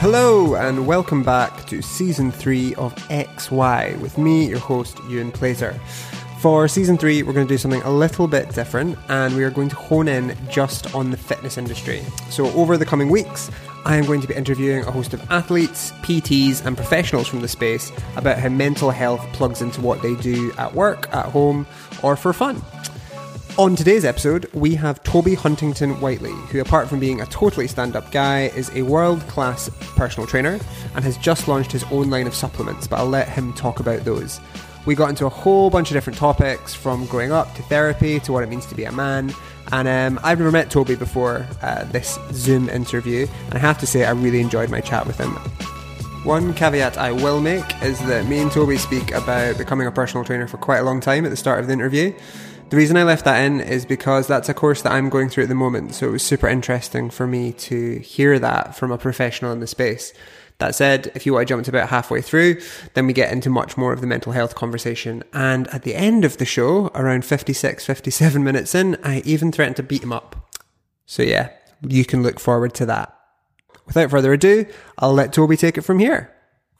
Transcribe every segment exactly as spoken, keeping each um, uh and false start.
Hello and welcome back to Season three of X Y with me, your host, Ewan Plater. For Season three, we're going to do something a little bit different and we are going to hone in just on the fitness industry. So over the coming weeks, I am going to be interviewing a host of athletes, P Ts and professionals from the space about how mental health plugs into what they do at work, at home or for fun. On today's episode, we have Toby Huntington Whiteley, who apart from being a totally stand-up guy, is a world-class personal trainer and has just launched his own line of supplements, but I'll let him talk about those. We got into a whole bunch of different topics, from growing up to therapy to what it means to be a man, and um, I've never met Toby before uh, this Zoom interview, and I have to say I really enjoyed my chat with him. One caveat I will make is that me and Toby speak about becoming a personal trainer for quite a long time at the start of the interview. The reason I left that in is because that's a course that I'm going through at the moment, so it was super interesting for me to hear that from a professional in the space. That said, if you want to jump to about halfway through, then we get into much more of the mental health conversation. And at the end of the show, around fifty-six, fifty-seven minutes in, I even threatened to beat him up. So yeah, you can look forward to that. Without further ado, I'll let Toby take it from here.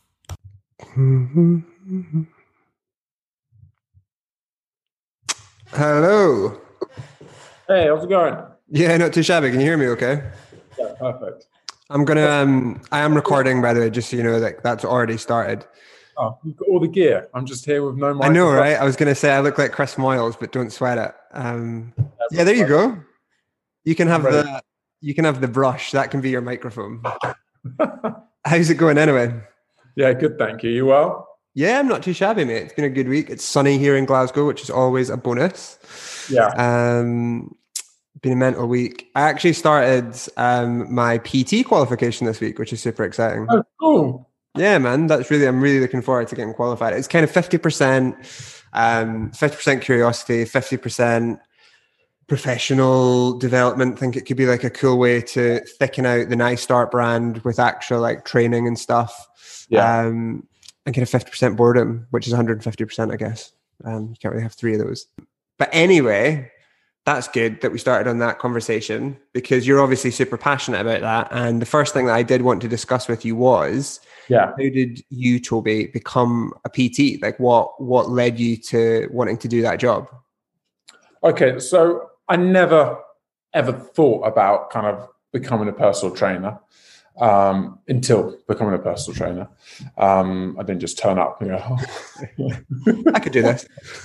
Hello. Hey, how's it going? Yeah, not too shabby. Can you hear me okay? Yeah, perfect. I'm going to, um, I am recording, by the way, just so you know, that that's already started. Oh, you've got all the gear. I'm just here with no microphone. I know, right? I was going to say I look like Chris Moyles, but don't sweat it. Um, yeah, there you go. You can have the, you can have the brush. That can be your microphone. How's it going anyway? Yeah, good. Thank you. You well? Yeah, I'm not too shabby, mate. It's been a good week. It's sunny here in Glasgow, which is always a bonus. Yeah. Um, been a mental week. I actually started um, my P T qualification this week, which is super exciting. Oh, cool. Yeah, man. That's really, I'm really looking forward to getting qualified. It's kind of fifty percent, um, fifty percent curiosity, fifty percent professional development. I think it could be like a cool way to thicken out the Nice Start brand with actual like training and stuff. Yeah. Um, and kind of fifty percent boredom, which is one hundred fifty percent, I guess. Um, you can't really have three of those. But anyway, that's good that we started on that conversation because you're obviously super passionate about that. And the first thing that I did want to discuss with you was, yeah, how did you, Toby, become a P T? Like what, what led you to wanting to do that job? Okay, so I never, ever thought about kind of becoming a personal trainer. Um, until becoming a personal trainer. Um, I didn't just turn up and go, oh. I could do this.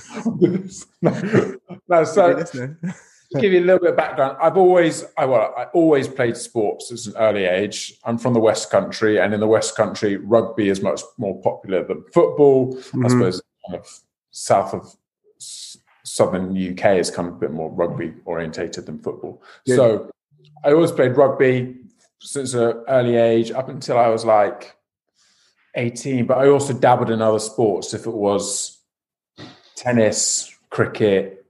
no, no, so this to give you a little bit of background, I've always, I, well, I always played sports at an early age. I'm from the West Country, and in the West Country, rugby is much more popular than football. Mm-hmm. I suppose kind of south of southern U K is kind of a bit more rugby orientated than football. Good. So I always played rugby since an early age up until I was like eighteen, but I also dabbled in other sports. If it was tennis, cricket,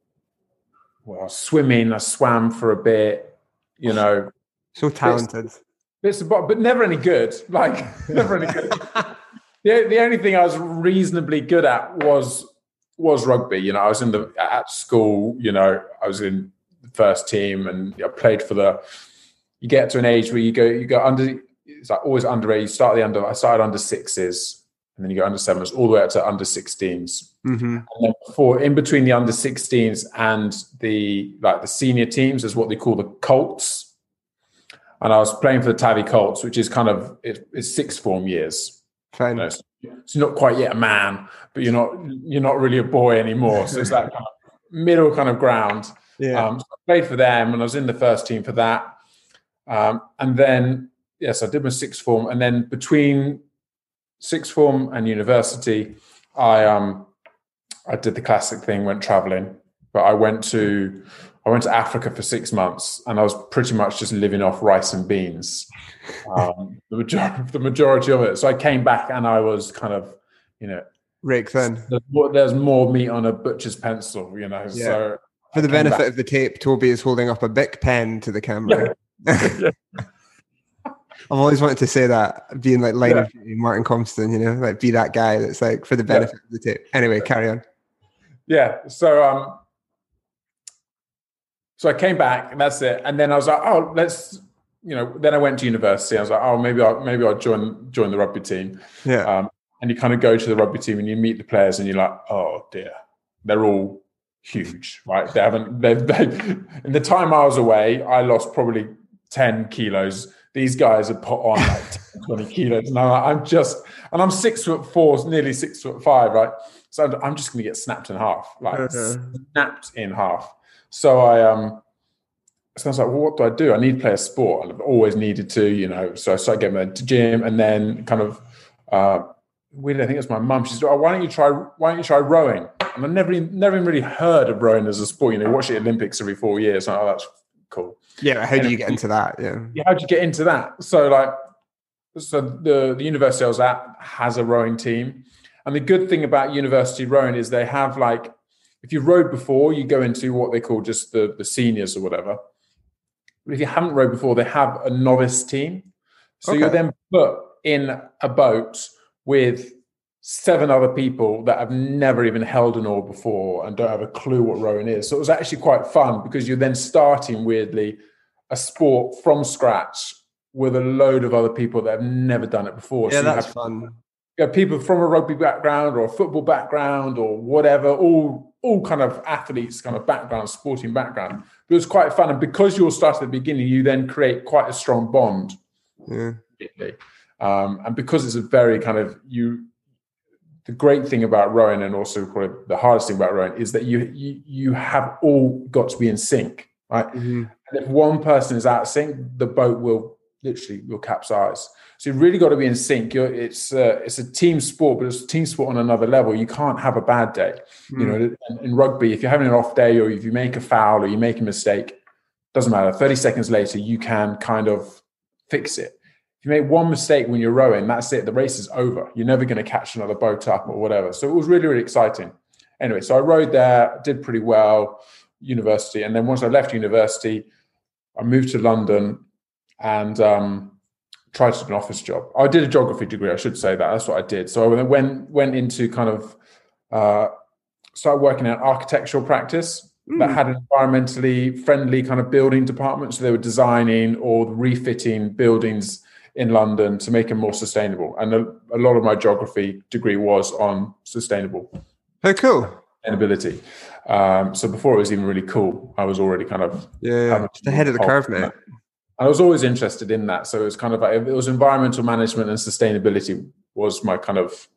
well, swimming, I swam for a bit, you know. So talented. Bits, bits of, but never any good. Like, never any good. the, the only thing I was reasonably good at was was rugby. You know, I was in the, at school, you know, I was in the first team and I played for the, you get to an age where you go, you go under, it's like always under eight. You start the under, I started under sixes and then you go under sevens all the way up to under sixteens. Mm-hmm. And then before, in between the under sixteens and the, like the senior teams is what they call the Colts. And I was playing for the Tavy Colts, which is kind of, it, it's sixth form years. Fine. You know, so, so you're not quite yet a man, but you're not, you're not really a boy anymore. So it's that kind of middle kind of ground. Yeah. Um, so I played for them and I was in the first team for that. Um, and then, yes, I did my sixth form. And then between sixth form and university, I um, I did the classic thing, went traveling. But I went to I went to Africa for six months, and I was pretty much just living off rice and beans, um, the majority the majority of it. So I came back, and I was kind of, you know, Rick thin. There's more, there's more meat on a butcher's pencil, you know. Yeah. So for the benefit back. of the tape, Toby is holding up a Bic pen to the camera. Yeah. I've always wanted to say that, being like line yeah. of duty Martin Compston, you know, like be that guy that's like for the benefit yeah. of the tape. Anyway, carry on. Yeah. So um, so I came back and that's it. And then I was like, oh, let's you know, then I went to university. I was like, oh, maybe I'll maybe I'll join join the rugby team. Yeah. Um, and you kind of go to the rugby team and you meet the players and you're like, oh dear, they're all huge, right? They haven't. They've, they've in the time I was away, I lost probably ten kilos. These guys have put on like ten, twenty kilos, and I'm, like, I'm just, and I'm six foot four, nearly six foot five, right? So I'm, I'm just going to get snapped in half, like uh-huh. snapped in half. So I um. So I was like, well, what do I do? I need to play a sport. And I've always needed to, you know. So I started getting into the gym, and then kind of, uh, weirdly, I think it was my mum. She said, oh, why don't you try, why don't you try rowing? And I never, never even really heard of rowing as a sport. You know, watch the Olympics every four years. And I'm like, oh, that's cool. Yeah. How do you get into that? Yeah. Yeah. How do you get into that? So like, so the, the university I was at has a rowing team. And the good thing about university rowing is they have like, if you've rowed before, you go into what they call just the, the seniors or whatever. But if you haven't rowed before, they have a novice team. So okay. You're then put in a boat with seven other people that have never even held an oar before and don't have a clue what rowing is. So it was actually quite fun because you're then starting, weirdly, a sport from scratch with a load of other people that have never done it before. Yeah, so that's have, fun. You have people from a rugby background or a football background or whatever, all all kind of athletes, kind of background, sporting background. But it was quite fun. And because you all start at the beginning, you then create quite a strong bond. Yeah. Um, and because it's a very kind of, you, the great thing about rowing and also probably the hardest thing about rowing is that you you, you have all got to be in sync, right? Mm-hmm. And if one person is out of sync, the boat will literally will capsize. So you've really got to be in sync. You're, it's uh, it's a team sport, but it's a team sport on another level. You can't have a bad day. Mm. You know, in, in rugby, if you're having an off day or if you make a foul or you make a mistake, doesn't matter. thirty seconds later, you can kind of fix it. If you make one mistake when you're rowing, that's it. The race is over. You're never going to catch another boat up or whatever. So it was really, really exciting. Anyway, so I rowed there, did pretty well, university. And then once I left university, I moved to London and um, tried to do an office job. I did a geography degree, I should say that. That's what I did. So I went, went into kind of, uh, started working in an architectural practice mm. that had an environmentally friendly kind of building department. So they were designing or refitting buildings in London to make them more sustainable. And a, a lot of my geography degree was on sustainable. Oh, cool. Sustainability. Um, so before it was even really cool, I was already kind of... Yeah, the head of the curve, mate. I was always interested in that. So it was kind of like, it was environmental management and sustainability was my kind of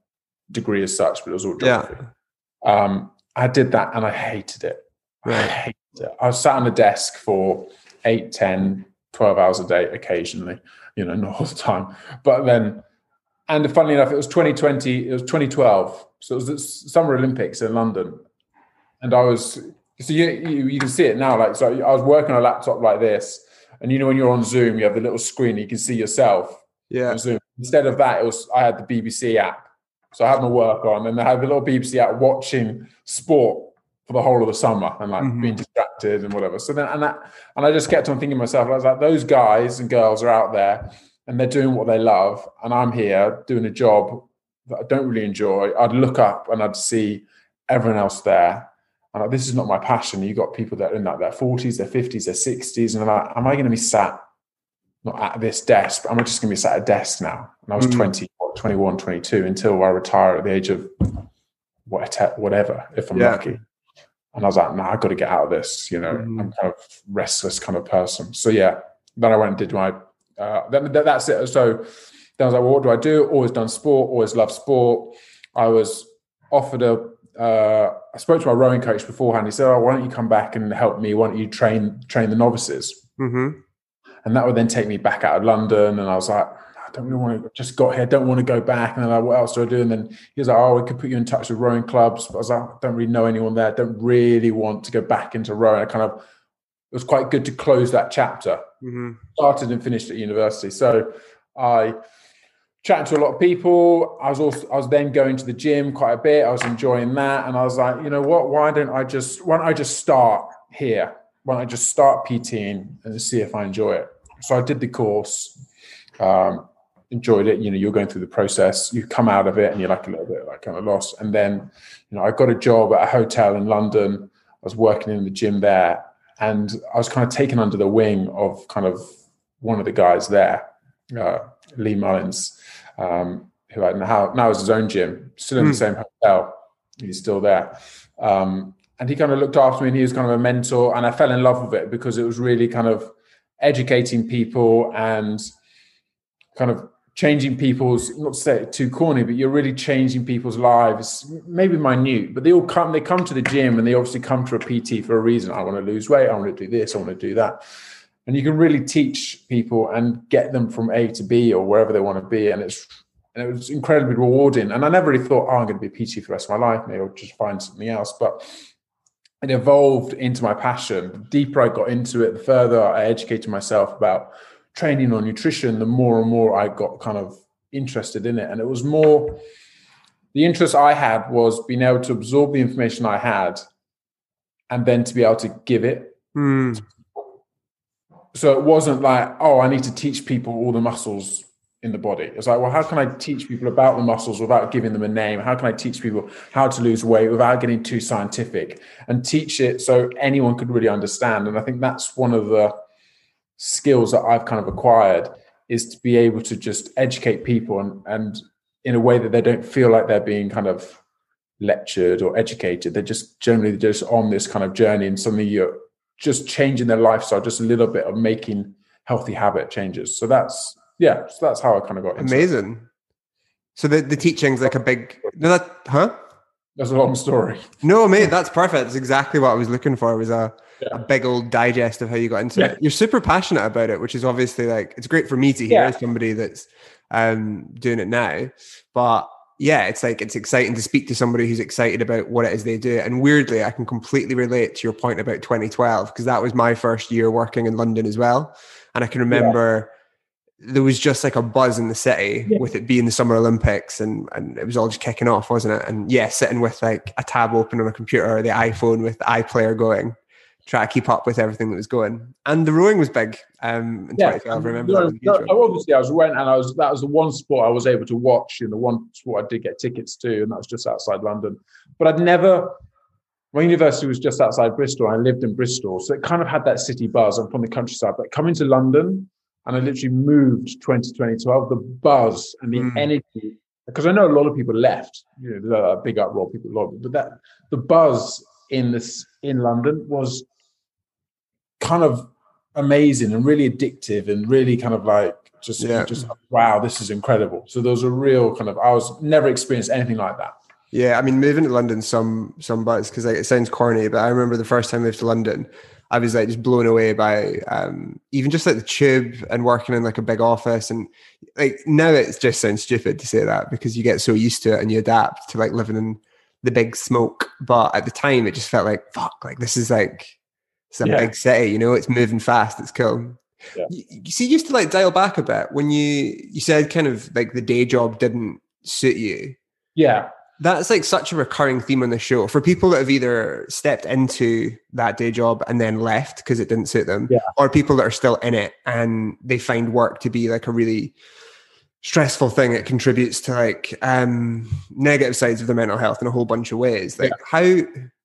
degree as such, but it was all geography. Yeah. Um, I did that and I hated it. Right. I hated it. I was sat on a desk for eight, ten, twelve hours a day occasionally, you know, not all the time. But then, and funnily enough, it was twenty twenty, it was twenty twelve. So it was the Summer Olympics in London. And I was, so you, you, you can see it now. Like, so I was working on a laptop like this. And you know, when you're on Zoom, you have the little screen, you can see yourself. Yeah. On Zoom. Instead of that, it was I had the B B C app. So I had my work on and I had the little B B C app watching sport for the whole of the summer and like mm-hmm. being distracted and whatever. So then, and that, and I just kept on thinking to myself, I was like, those guys and girls are out there and they're doing what they love. And I'm here doing a job that I don't really enjoy. I'd look up and I'd see everyone else there. And like, this is not my passion. You got people that are in like their forties, their fifties, their sixties. And I'm like, am I going to be sat not at this desk, but am I just going to be sat at a desk now? And I was mm-hmm. twenty, twenty-one, twenty-two until I retire at the age of whatever, if I'm yeah. lucky. And I was like, nah, I've got to get out of this. You know, mm-hmm. I'm kind of restless kind of person. So yeah, then I went and did my, uh, that, that, that's it. So then I was like, well, what do I do? Always done sport, always loved sport. I was offered a, Uh, I spoke to my rowing coach beforehand. He said, oh, why don't you come back and help me? Why don't you train train the novices? Mm-hmm. And that would then take me back out of London. And I was like, I don't really want to, just got here, don't want to go back. And then like, what else do I do? And then he was like, oh, we could put you in touch with rowing clubs. But I was like, I don't really know anyone there. I don't really want to go back into rowing. I kind of, it was quite good to close that chapter. Mm-hmm. Started and finished at university. So I... chatting to a lot of people. I was also, I was then going to the gym quite a bit. I was enjoying that. And I was like, you know what, why don't I just, why don't I just start here? Why don't I just start PTing and see if I enjoy it? So I did the course, um, enjoyed it. You know, you're going through the process, you come out of it and you're like a little bit like kind of lost. And then, you know, I got a job at a hotel in London. I was working in the gym there and I was kind of taken under the wing of kind of one of the guys there, uh, Lee Mullins, um, who I now, now has his own gym, still in mm. the same hotel. He's still there. Um, and he kind of looked after me, and he was kind of a mentor, and I fell in love with it because it was really kind of educating people and kind of changing people's, not to say it too corny, but you're really changing people's lives, maybe minute, but they all come, they come to the gym and they obviously come to a P T for a reason. I want to lose weight. I want to do this. I want to do that. And you can really teach people and get them from A to B or wherever they want to be. And it's, and it was incredibly rewarding. And I never really thought, oh, I'm going to be a P T for the rest of my life. Maybe I'll just find something else. But it evolved into my passion. The deeper I got into it, the further I educated myself about training or nutrition, the more and more I got kind of interested in it. And it was more, the interest I had was being able to absorb the information I had and then to be able to give it. Mm. So it wasn't like, oh, I need to teach people all the muscles in the body. It's like, well, how can I teach people about the muscles without giving them a name? How can I teach people how to lose weight without getting too scientific, and teach it so anyone could really understand? And I think that's one of the skills that I've kind of acquired, is to be able to just educate people and, and in a way that they don't feel like they're being kind of lectured or educated. They're just generally just on this kind of journey, and suddenly you're just changing their lifestyle, just a little bit of making healthy habit changes. So that's, yeah, so that's how I kind of got into Amazing. It. So the, the teaching's like a big, no, that, huh? That's a long story. No, mate, that's perfect. That's exactly what I was looking for, was a, yeah. a big old digest of how you got into yeah. it. You're super passionate about it, which is obviously like, it's great for me to hear yeah. as somebody that's um, doing it now. But yeah, it's like, it's exciting to speak to somebody who's excited about what it is they do. And weirdly, I can completely relate to your point about twenty twelve, because that was my first year working in London as well. And I can remember yeah. there was just like a buzz in the city yeah. with it being the Summer Olympics, and, and it was all just kicking off, wasn't it? And yeah, sitting with like a tab open on a computer or the iPhone with the iPlayer going, try to keep up with everything that was going. And the rowing was big um, in yeah. twenty twelve. I remember no, that. Was no, obviously, I was went and I was that was the one sport I was able to watch, and the one sport I did get tickets to, and that was just outside London. But I'd never. My university was just outside Bristol. I lived in Bristol, so it kind of had that city buzz. I'm from the countryside, but coming to London, and I literally moved twenty twelve. The buzz and the mm. energy, because I know a lot of people left. You know, a big uproar, people love, but that the buzz in this in London was kind of amazing and really addictive and really kind of like just yeah. just wow, this is incredible. So there was a real kind of, I was never experienced anything like that. Yeah, I mean, moving to London, some some buzz, because like, it sounds corny, but I remember the first time I moved to London, I was like just blown away by um, even just like the tube and working in like a big office. And like now it just sounds stupid to say that because you get so used to it and you adapt to like living in the big smoke. But at the time, it just felt like, fuck, like this is like, it's a yeah. big city, you know, it's moving fast, it's cool. Yeah. You, you see, you used to like dial back a bit when you, you said kind of like the day job didn't suit you. Yeah. That's like such a recurring theme on the show for people that have either stepped into that day job and then left because it didn't suit them, yeah. or people that are still in it and they find work to be like a really stressful thing. It contributes to like um, negative sides of their mental health in a whole bunch of ways. Like yeah. how,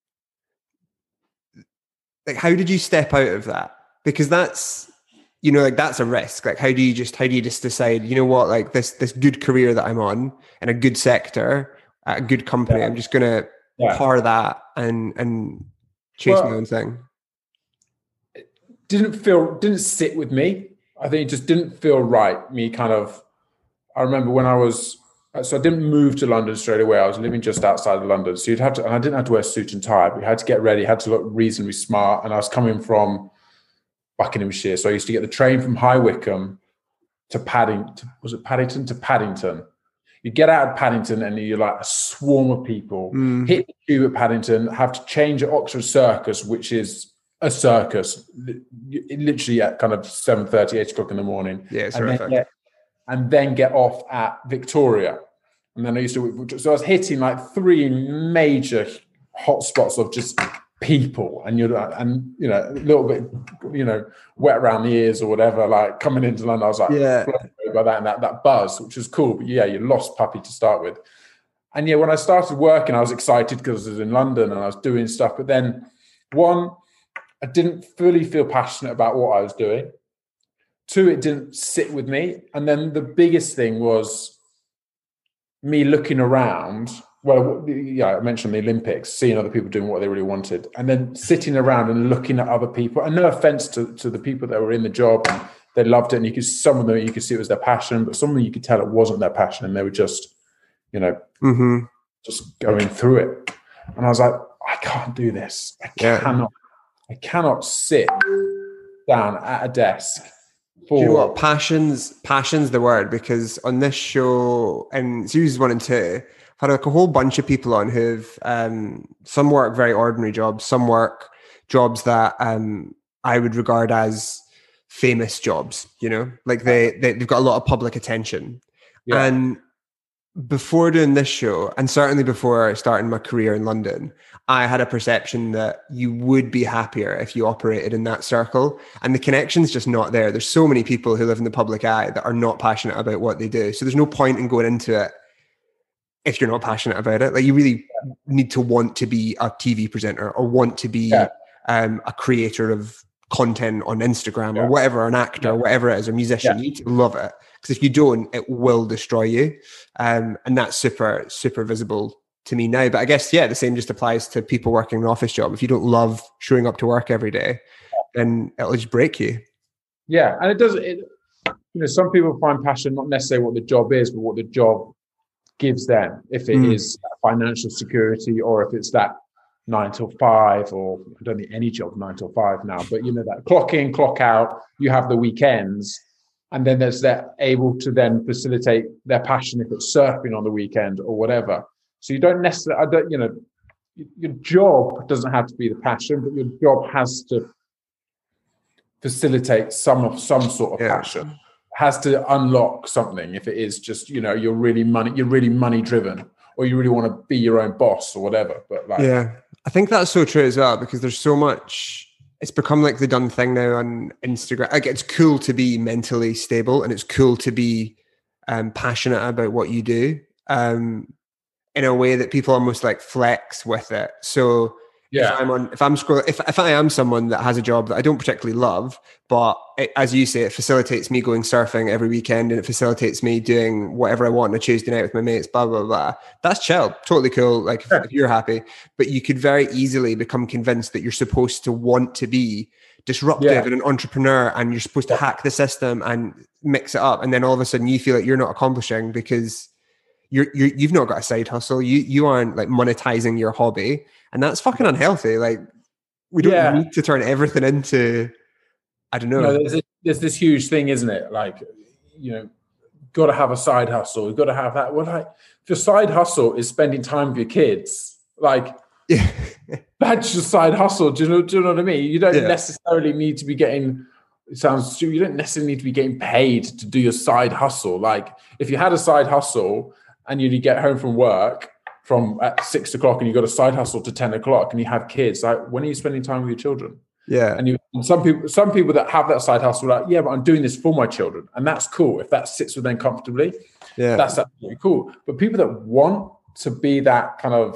like how did you step out of that? Because that's, you know, like that's a risk. Like how do you just, how do you just decide, you know what, like this, this good career that I'm on in a good sector, at a good company, yeah. I'm just going to yeah. par that and and chase well, my own thing. It didn't feel, didn't sit with me. I think it just didn't feel right. Me kind of, I remember when I was, so I didn't move to London straight away. I was living just outside of London. So you'd have to, and I didn't have to wear a suit and tie, but you had to get ready, had to look reasonably smart. And I was coming from Buckinghamshire. So I used to get the train from High Wycombe to Paddington, was it Paddington to Paddington? You get out of Paddington and you're like a swarm of people, mm. hit the tube at Paddington, have to change at Oxford Circus, which is a circus, literally at kind of seven thirty, eight o'clock in the morning. Yeah, it's and horrific. Then get, and then get off at Victoria. And then I used to, so I was hitting like three major hotspots of just people, and you're, and you know, a little bit, you know, wet around the ears or whatever, like coming into London, I was like, yeah. by that and that that buzz, which was cool. But yeah, you lost puppy to start with. And yeah, when I started working, I was excited because I was in London and I was doing stuff. But then, one, I didn't fully feel passionate about what I was doing. two, it didn't sit with me. And then the biggest thing was me looking around. Well, yeah, I mentioned the Olympics, seeing other people doing what they really wanted, and then sitting around and looking at other people. And no offense to, to the people that were in the job, and they loved it. And you could, some of them, you could see it was their passion, but some of them you could tell it wasn't their passion. And they were just, you know, mm-hmm. just going through it. And I was like, I can't do this. I yeah. cannot, I cannot sit down at a desk. For, do you know what? Passion's, passion's the word, because on this show, in series one and two, I've had like a whole bunch of people on who've, um, some work very ordinary jobs, some work jobs that um, I would regard as famous jobs, you know, like they, they, they've got a lot of public attention. Yeah. And before doing this show, and certainly before starting my career in London, I had a perception that you would be happier if you operated in that circle. And the connection's just not there. There's so many people who live in the public eye that are not passionate about what they do. So there's no point in going into it if you're not passionate about it. Like, you really need to want to be a T V presenter or want to be yeah. um, a creator of content on Instagram yeah. or whatever, an actor, yeah. or whatever it is, or musician. Yeah. You need to love it. Because if you don't, it will destroy you. Um, and that's super, super visible to me now. But I guess, yeah, the same just applies to people working an office job. If you don't love showing up to work every day, then it'll just break you. Yeah. And it does, it, you know, some people find passion not necessarily what the job is, but what the job gives them. If it mm. is financial security, or if it's that nine till five, or I don't think any job nine till five now, but you know, that clock in, clock out, you have the weekends. And then there's that able to then facilitate their passion if it's surfing on the weekend or whatever. So you don't necessarily, I don't, you know, your job doesn't have to be the passion, but your job has to facilitate some of some sort of yeah. passion. Has to unlock something. If it is just, you know, you're really money, you're really money driven, or you really want to be your own boss or whatever. But like, yeah, I think that's so true as well, because there's so much. It's become like the done thing now on Instagram. Like, it's cool to be mentally stable, and it's cool to be um, passionate about what you do um, in a way that people almost like flex with it. So yeah. if I'm on, if I'm scrolling, if, if I am someone that has a job that I don't particularly love, but it, as you say, it facilitates me going surfing every weekend, and it facilitates me doing whatever I want on a Tuesday night with my mates, blah, blah, blah. That's chill. Totally cool. Like, if, if you're happy, but you could very easily become convinced that you're supposed to want to be disruptive yeah. and an entrepreneur, and you're supposed to hack the system and mix it up. And then all of a sudden you feel like you're not accomplishing because you're, you're you've not got a side hustle. You, you aren't like monetizing your hobby, and that's fucking unhealthy. Like, we don't yeah. need to turn everything into, I don't know. No, there's, this, there's this huge thing, isn't it? Like, you know, got to have a side hustle. You've got to have that. Well, like, if your side hustle is spending time with your kids, like, yeah. that's your side hustle. Do you know? Do you know what I mean? You don't yeah. necessarily need to be getting. It sounds stupid. You don't necessarily need to be getting paid to do your side hustle. Like, if you had a side hustle and you get home from work from at six o'clock and you got a side hustle to ten o'clock and you have kids, like, when are you spending time with your children? Yeah. And you, and some people, some people that have that side hustle are like, yeah, but I'm doing this for my children. And that's cool. If that sits with them comfortably, yeah, that's absolutely cool. But people that want to be that kind of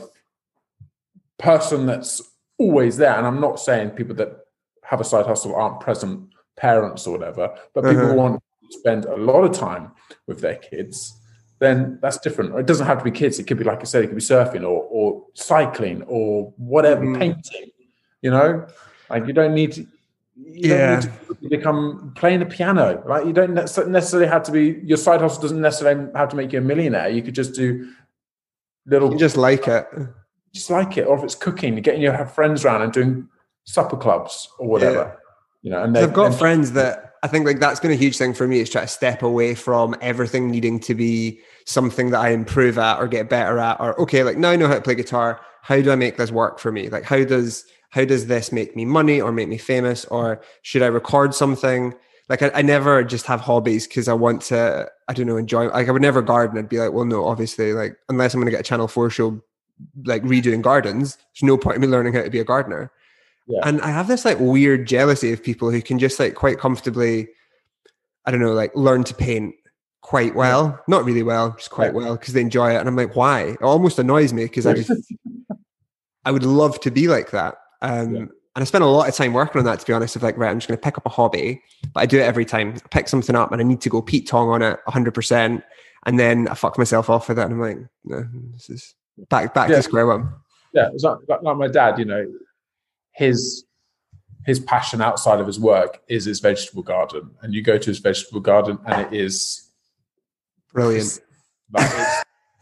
person that's always there, and I'm not saying people that have a side hustle aren't present parents or whatever, but people uh-huh. who want to spend a lot of time with their kids, then that's different. It doesn't have to be kids. It could be, like I said, it could be surfing or, or cycling or whatever, mm. painting, you know? Like, you don't need to, you yeah. don't need to become playing the piano. Like, you don't necessarily have to be, your side hustle doesn't necessarily have to make you a millionaire. You could just do little. You just like it. Just like it. Or if it's cooking, getting your have friends around and doing supper clubs or whatever. Yeah. You know, and they, I've got and, friends that I think like that's been a huge thing for me, is try to step away from everything needing to be something that I improve at or get better at, or okay, like, now I know how to play guitar. How do I make this work for me? Like, how does how does this make me money or make me famous? Or should I record something? Like, I, I never just have hobbies because I want to, I don't know, enjoy. Like, I would never garden. I'd be like, well, no, obviously, like, unless I'm going to get a Channel four show, like redoing gardens, there's no point in me learning how to be a gardener. Yeah. And I have this like weird jealousy of people who can just like quite comfortably, I don't know, like learn to paint quite well, yeah. not really well, just quite yeah. well, because they enjoy it. And I'm like, why? It almost annoys me because I just, I would love to be like that. Um, yeah. And I spend a lot of time working on that, to be honest, of like, right, I'm just going to pick up a hobby, but I do it every time. I pick something up and I need to go Pete Tong on it one hundred percent. And then I fuck myself off with it. And I'm like, no, this is back, back yeah. to square one. Yeah, it's like, like my dad, you know, his his passion outside of his work is his vegetable garden. And you go to his vegetable garden and it is brilliant. Like, it's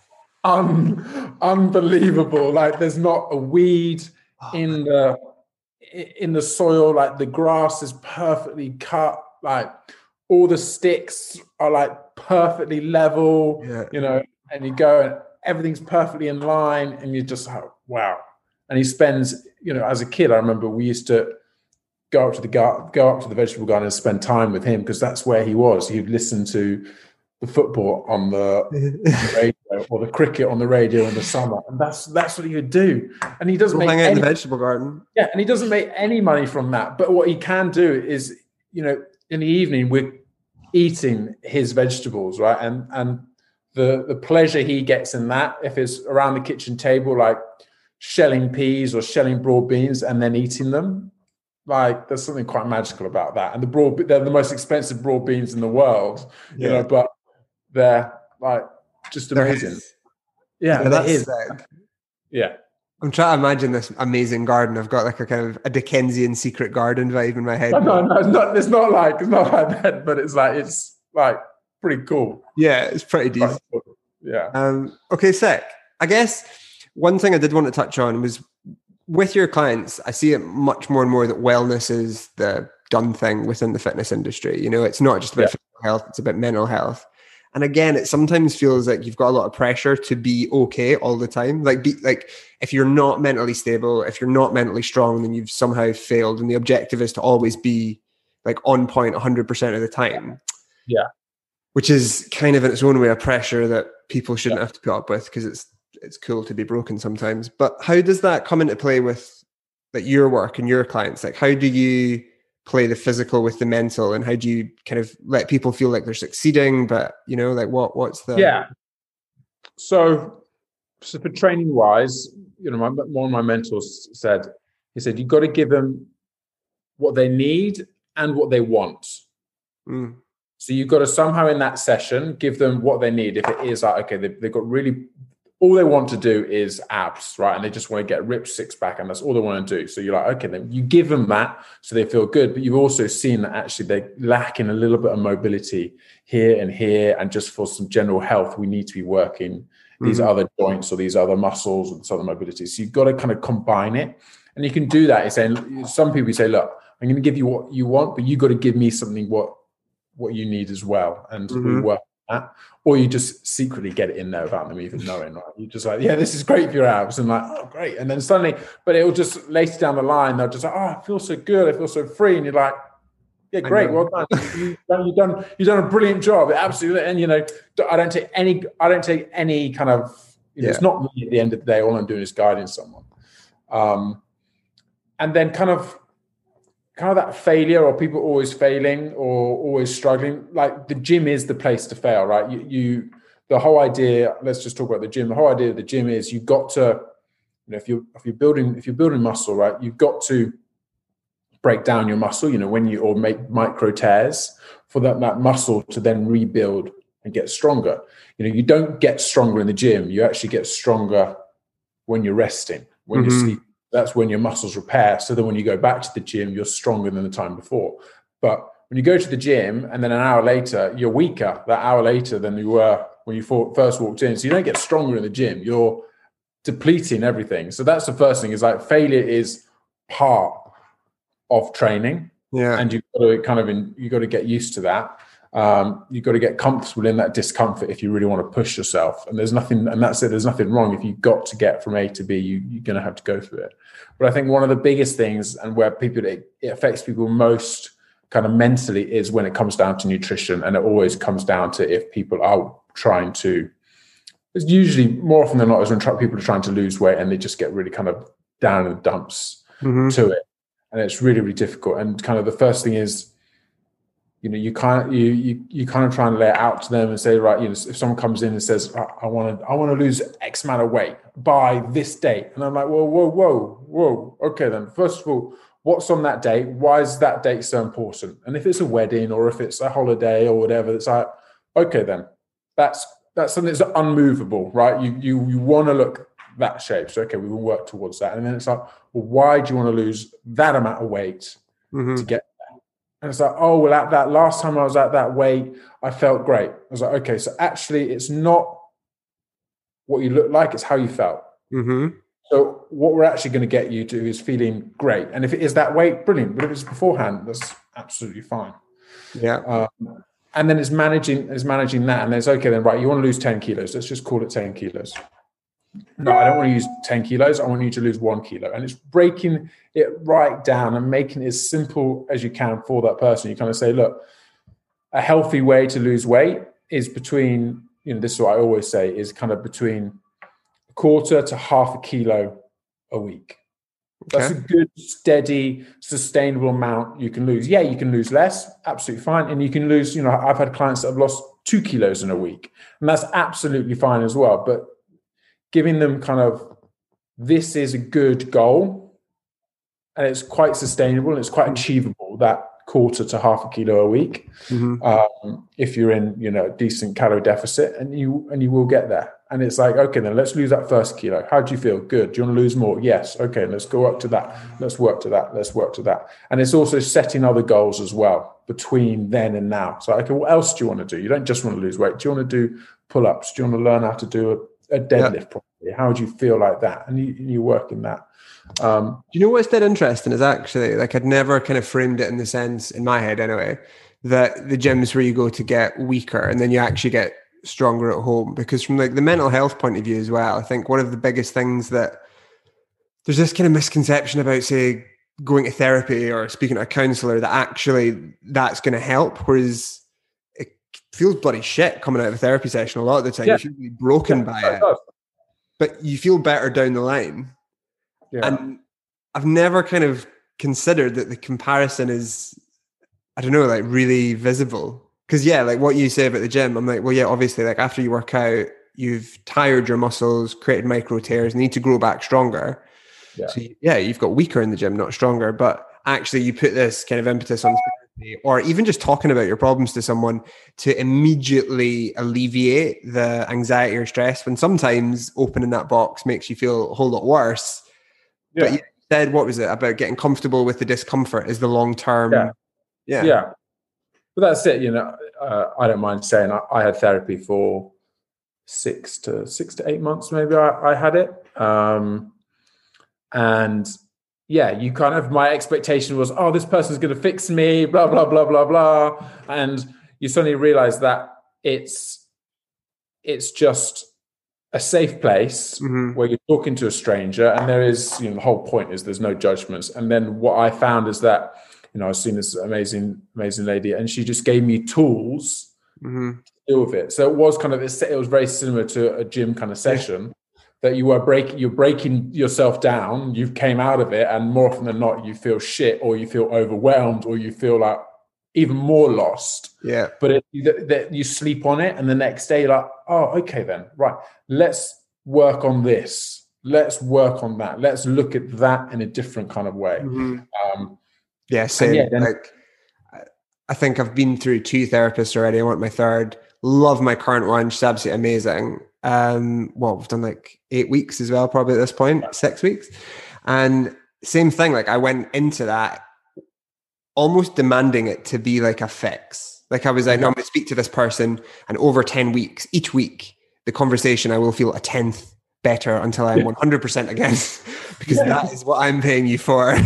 un, unbelievable. Like there's not a weed oh, in the in the soil. Like the grass is perfectly cut. Like all the sticks are like perfectly level. Yeah. You know, and you go and everything's perfectly in line, and you're just like, wow. And he spends, you know, as a kid, I remember we used to go up to the gar- go up to the vegetable garden and spend time with him because that's where he was. He'd listen to the football on the radio or the cricket on the radio in the summer, and that's that's what he would do. And he doesn't we'll make hang out any, in the vegetable garden. Yeah, and he doesn't make any money from that. But what he can do is, you know, in the evening we're eating his vegetables, right? And and the the pleasure he gets in that, if it's around the kitchen table, like shelling peas or shelling broad beans and then eating them, like there's something quite magical about that. And the broad, they're the most expensive broad beans in the world, you yeah. know, but they're like just amazing. Yeah, yeah, that's sick. Yeah. I'm trying to imagine this amazing garden. I've got like a kind of a Dickensian secret garden vibe in my head. No, no, no, it's not, it's not like it's not like that, but it's like it's like pretty cool. Yeah, it's pretty decent. Cool. Yeah. Um, okay, sick. I guess one thing I did want to touch on was with your clients, I see it much more and more that wellness is the done thing within the fitness industry. You know, it's not just about yeah. physical health, it's about mental health. And again, it sometimes feels like you've got a lot of pressure to be okay all the time. Like, be, like if you're not mentally stable, if you're not mentally strong, then you've somehow failed. And the objective is to always be like on point one hundred percent of the time. Yeah. Which is kind of in its own way a pressure that people shouldn't yeah. have to put up with because it's it's cool to be broken sometimes. But how does that come into play with like your work and your clients? Like, how do you play the physical with the mental, and how do you kind of let people feel like they're succeeding? But you know, like what what's the yeah. So, so for training wise, you know, my, one of my mentors said, he said, you've got to give them what they need and what they want. Mm. So you've got to somehow in that session give them what they need. If it is like, okay, they've, they've got really, all they want to do is abs, right? And they just want to get ripped six pack, and that's all they want to do. So you're like, okay, then you give them that so they feel good. But you've also seen that actually they lack in a little bit of mobility here and here. And just for some general health, we need to be working these mm-hmm. other joints or these other muscles or this other mobility. So you've got to kind of combine it. And you can do that. It's saying, some people say, look, I'm going to give you what you want, but you got to give me something what, what you need as well. And mm-hmm. we work on that. Or you just secretly get it in there without them even knowing, right? You're just like, yeah, this is great for your abs. And like, oh, great. And then suddenly, but it'll just later down the line, they'll just like, oh, I feel so good. I feel so free. And you're like, yeah, great. Well done. You've done, you've done, you've done a brilliant job. Absolutely. And, you know, I don't take any, I don't take any kind of, you know, yeah. it's not me at the end of the day. All I'm doing is guiding someone. Um, and then kind of, kind of that failure, or people always failing or always struggling, like the gym is the place to fail, right? You, you, the whole idea, let's just talk about the gym. The whole idea of the gym is you've got to, you know, if you're, if you're building, if you're building muscle, right, you've got to break down your muscle, you know, when you, or make micro tears for that, that muscle to then rebuild and get stronger. You know, you don't get stronger in the gym. You actually get stronger when you're resting, when mm-hmm. you're sleeping. That's when your muscles repair. So then when you go back to the gym, you're stronger than the time before. But when you go to the gym and then an hour later, you're weaker that hour later than you were when you first walked in. So you don't get stronger in the gym. You're depleting everything. So that's the first thing, is like failure is part of training. Yeah. And you've got to kind of, in, you've got to get used to that. Um, you've got to get comfortable in that discomfort if you really want to push yourself. And there's nothing, and that's it, there's nothing wrong. If you've got to get from A to B, you, you're going to have to go through it. But I think one of the biggest things, and where people, it, it affects people most kind of mentally, is when it comes down to nutrition. And it always comes down to if people are trying to, it's usually more often than not is when people are trying to lose weight and they just get really kind of down in the dumps mm-hmm. to it. And it's really, really difficult. And kind of the first thing is, you know, you kind of you you you kind of try and lay it out to them and say, right, you know, if someone comes in and says, I want to I want to lose X amount of weight by this date, and I'm like, whoa, whoa, whoa, whoa, okay, then first of all, what's on that date? Why is that date so important? And if it's a wedding or if it's a holiday or whatever, it's like, okay, then that's that's something that's unmovable, right? You you you want to look that shape. So okay, we will work towards that. And then it's like, well, why do you want to lose that amount of weight mm-hmm. to get there? And it's like, oh, well, at that last time I was at that weight, I felt great. I was like, okay, so actually it's not what you look like, it's how you felt. Mm-hmm. So what we're actually going to get you to is feeling great. And if it is that weight, brilliant. But if it's beforehand, that's absolutely fine. Yeah. Um, and then it's managing, it's managing that. And then it's okay, then, right, you want to lose ten kilos. Let's just call it ten kilos. No, I don't want to use ten kilos. I want you to lose one kilo. And it's breaking it right down and making it as simple as you can for that person. You kind of say, look, a healthy way to lose weight is between, you know, this is what I always say, is kind of between a quarter to half a kilo a week. That's okay. A good, steady, sustainable amount you can lose. Yeah, you can lose less, absolutely fine. And you can lose, you know, I've had clients that have lost two kilos in a week, and that's absolutely fine as well. But giving them kind of, this is a good goal and it's quite sustainable and it's quite achievable, that quarter to half a kilo a week. Mm-hmm. Um, if you're in, you know, decent calorie deficit, and you, and you will get there. And it's like, okay, then let's lose that first kilo. How do you feel? Good. Do you want to lose more? Yes. Okay. Let's go up to that. Let's work to that. Let's work to that. And it's also setting other goals as well between then and now. So, okay, what else do you want to do? You don't just want to lose weight. Do you want to do pull-ups? Do you want to learn how to do a, a deadlift yeah. properly? How would you feel like that? And you, you work in that. Um, do you know what's dead interesting is actually, like, I'd never kind of framed it in the sense, in my head anyway, that the gyms where you go to get weaker and then you actually get stronger at home. Because from like the mental health point of view as well, I think one of the biggest things that there's this kind of misconception about, say, going to therapy or speaking to a counselor, that actually that's going to help, whereas it feels bloody shit coming out of a therapy session a lot of the time. Yeah. You feel really broken yeah, by it, does. But you feel better down the line. Yeah. And I've never kind of considered that the comparison is, I don't know, like really visible. Because yeah, like what you say about the gym, I'm like, well, yeah, obviously, like after you work out, you've tired your muscles, created micro tears, need to grow back stronger. Yeah. So yeah, you've got weaker in the gym, not stronger. But actually, you put this kind of impetus on therapy, or even just talking about your problems to someone to immediately alleviate the anxiety or stress, when sometimes opening that box makes you feel a whole lot worse. Yeah. But you said, what was it about getting comfortable with the discomfort is the long term? Yeah. Yeah. Yeah. But that's it, you know. Uh, I don't mind saying I, I had therapy for six to six to eight months, maybe. I, I had it, um, and yeah, you kind of, my expectation was, oh, this person's going to fix me, blah blah blah blah blah, and you suddenly realize that it's it's just a safe place mm-hmm. where you're talking to a stranger, and there is, you know, the whole point is there's no judgments. And then what I found is that, you know, I was seeing this amazing, amazing lady, and she just gave me tools mm-hmm. to deal with it. So it was kind of, it was very similar to a gym kind of session yeah. that you were breaking, you're breaking yourself down. You came out of it, and more often than not, you feel shit, or you feel overwhelmed, or you feel like even more lost. Yeah. But it, that you sleep on it, and the next day you're like, oh, okay, then right, let's work on this. Let's work on that. Let's look at that in a different kind of way. Mm-hmm. Um, Yeah, same. Yeah, then, like, I think I've been through two therapists already. I want my third. Love my current one. She's absolutely amazing. Um, well, we've done like eight weeks as well, probably at this point, six weeks. And same thing, like I went into that almost demanding it to be like a fix. Like I was like, no, I'm going to speak to this person, and over ten weeks, each week, the conversation, I will feel a tenth better until I'm one hundred percent again, because yeah. that is what I'm paying you for.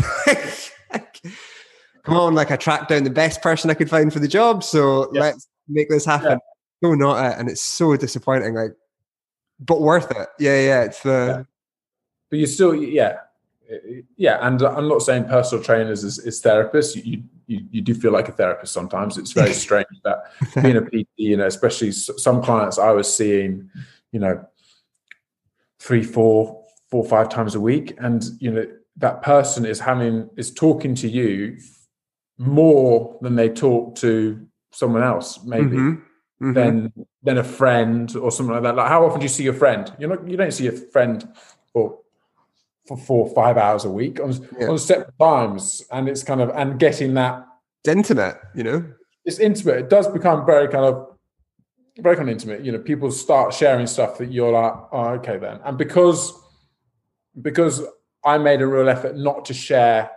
Come on, like I tracked down the best person I could find for the job, so yeah. let's make this happen. Yeah. No, not it, and it's so disappointing. Like, but worth it. Yeah, yeah. It's the. Yeah. But you still, yeah, yeah. And I'm not saying personal trainers is, is therapists. You, you you do feel like a therapist sometimes. It's very strange that being a P T, you know, especially some clients I was seeing, you know, three, four, four, five times a week, and you know, that person is having is talking to you more than they talk to someone else, maybe mm-hmm. Mm-hmm. than than a friend or something like that. Like, how often do you see your friend? You're not, you don't see your friend for for four or five hours a week on, yeah. on separate times. And it's kind of, and getting that. It's intimate, you know? It's intimate. It does become very kind of, very kind of intimate. You know, people start sharing stuff that you're like, oh, okay then. And because, because I made a real effort not to share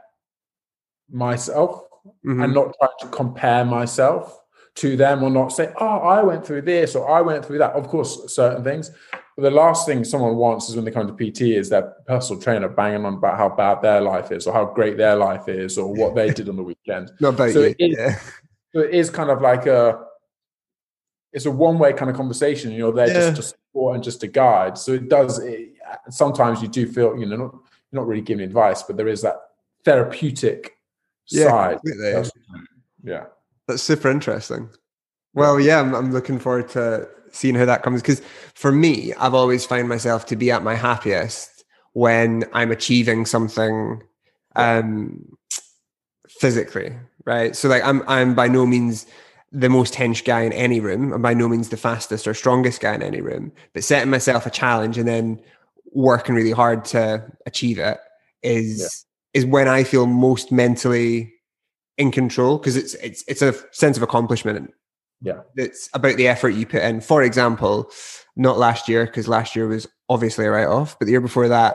myself mm-hmm. and not try to compare myself to them, or not say, oh, I went through this or I went through that. Of course, certain things. But the last thing someone wants is when they come to P T is their personal trainer banging on about how bad their life is or how great their life is or what they did on the weekend. Not about so you. It is, yeah. so it is kind of like a, it's a one-way kind of conversation. You're there yeah. just to support and just to guide. So it does, it, sometimes you do feel, you know, not, you're not really giving advice, but there is that therapeutic yeah, side. Completely. Yeah. That's super interesting. Well, yeah, I'm, I'm looking forward to seeing how that comes, because for me, I've always found myself to be at my happiest when I'm achieving something um, physically, right? So like I'm I'm by no means the most hench guy in any room. I'm by no means the fastest or strongest guy in any room, but setting myself a challenge and then working really hard to achieve it is yeah. is when I feel most mentally in control, because it's it's it's a sense of accomplishment. Yeah, it's about the effort you put in. For example, not last year, because last year was obviously a write-off, but the year before that,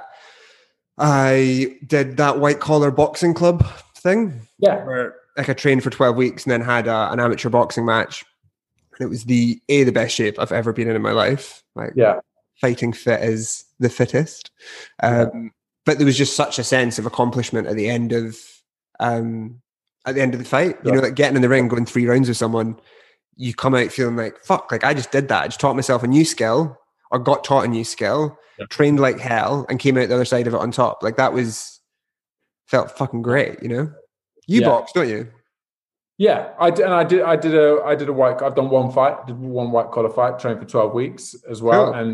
I did that white collar boxing club thing. Yeah, where like I trained for twelve weeks and then had a, an amateur boxing match, and it was the a the best shape I've ever been in in my life. Like, yeah, fighting fit is the fittest. Um, yeah. But there was just such a sense of accomplishment at the end of um, at the end of the fight. You yeah. know, like getting in the ring, going three rounds with someone. You come out feeling like, fuck, like I just did that. I just taught myself a new skill or got taught a new skill, yeah. trained like hell and came out the other side of it on top. Like that was, felt fucking great, you know? You yeah. box, don't you? Yeah, I did. And I did, I did a, I did a white, I've done one fight, did one white collar fight, trained for twelve weeks as well. Cool. And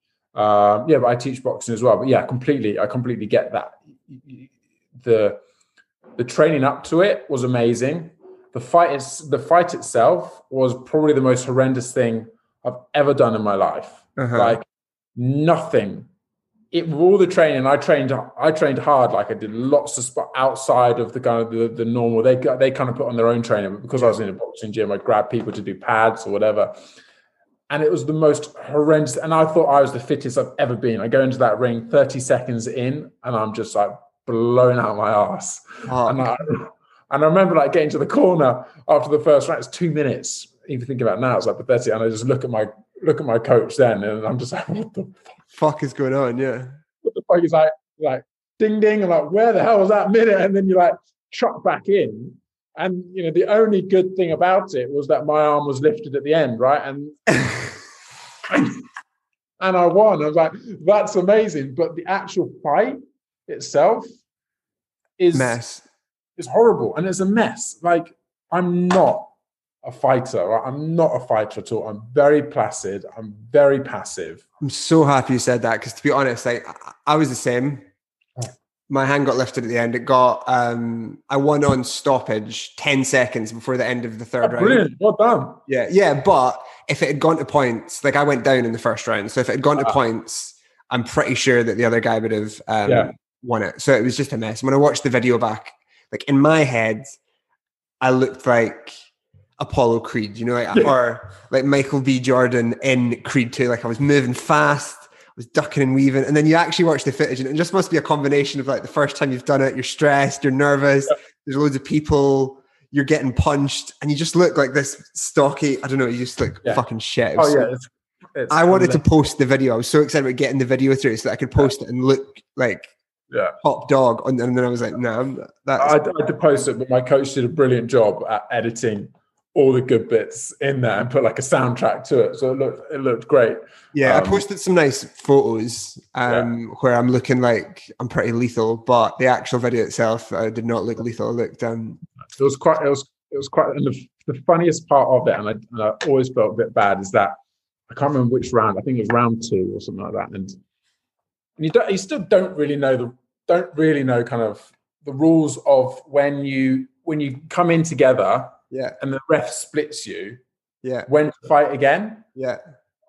um, yeah, but I teach boxing as well. But yeah, completely, I completely get that. The, the training up to it was amazing. The fight is the fight itself was probably the most horrendous thing I've ever done in my life. Uh-huh. Like nothing. It with all the training, I trained. I trained hard. Like I did lots of spot outside of the kind of the, the normal. They they kind of put on their own training. But because I was in a boxing gym, I'd grab people to do pads or whatever. And it was the most horrendous. And I thought I was the fittest I've ever been. I go into that ring thirty seconds in, and I'm just like blown out my ass. Oh. And I. And I remember like getting to the corner after the first round. It's two minutes. Even thinking about it now, it's like pathetic. And I just look at my look at my coach then, and I'm just like, "What the fuck, fuck is going on?" Yeah. What the fuck is like like ding ding? I'm like, where the hell was that minute? And then you like chuck back in, and you know the only good thing about it was that my arm was lifted at the end, right? And and, and I won. I was like, that's amazing. But the actual fight itself is mess. It's horrible and it's a mess. Like I'm not a fighter. Right? I'm not a fighter at all. I'm very placid. I'm very passive. I'm so happy you said that, because to be honest, like I was the same. My hand got lifted at the end. It got. Um, I won on stoppage ten seconds before the end of the third oh, round. Brilliant. Well done. Yeah, yeah. But if it had gone to points, like I went down in the first round, so if it had gone to uh, points, I'm pretty sure that the other guy would have um, yeah. won it. So it was just a mess. When I watched the video back. Like in my head, I looked like Apollo Creed, you know, like, yeah. or like Michael B. Jordan in Creed two. Like I was moving fast, I was ducking and weaving. And then you actually watch the footage and it just must be a combination of like the first time you've done it, you're stressed, you're nervous, yeah. there's loads of people, you're getting punched, and you just look like this stocky, I don't know, you just look yeah. fucking shit. Oh, yeah. It's, it's I wanted amazing. to post the video. I was so excited about getting the video through so that I could post yeah. it and look like yeah, top dog, and then I was like, no, that's. I, I had to post it, but my coach did a brilliant job at editing all the good bits in there and put like a soundtrack to it, so it looked it looked great. Yeah, um, I posted some nice photos um, yeah. where I'm looking like I'm pretty lethal, but the actual video itself uh, did not look lethal. It looked. Um, it was quite. It was. It was quite. And the, the funniest part of it, and I, and I always felt a bit bad, is that I can't remember which round. I think it was round two or something like that, and you don't. You still don't really know the. don't really know kind of the rules of when you when you come in together yeah and the ref splits you yeah when to fight again yeah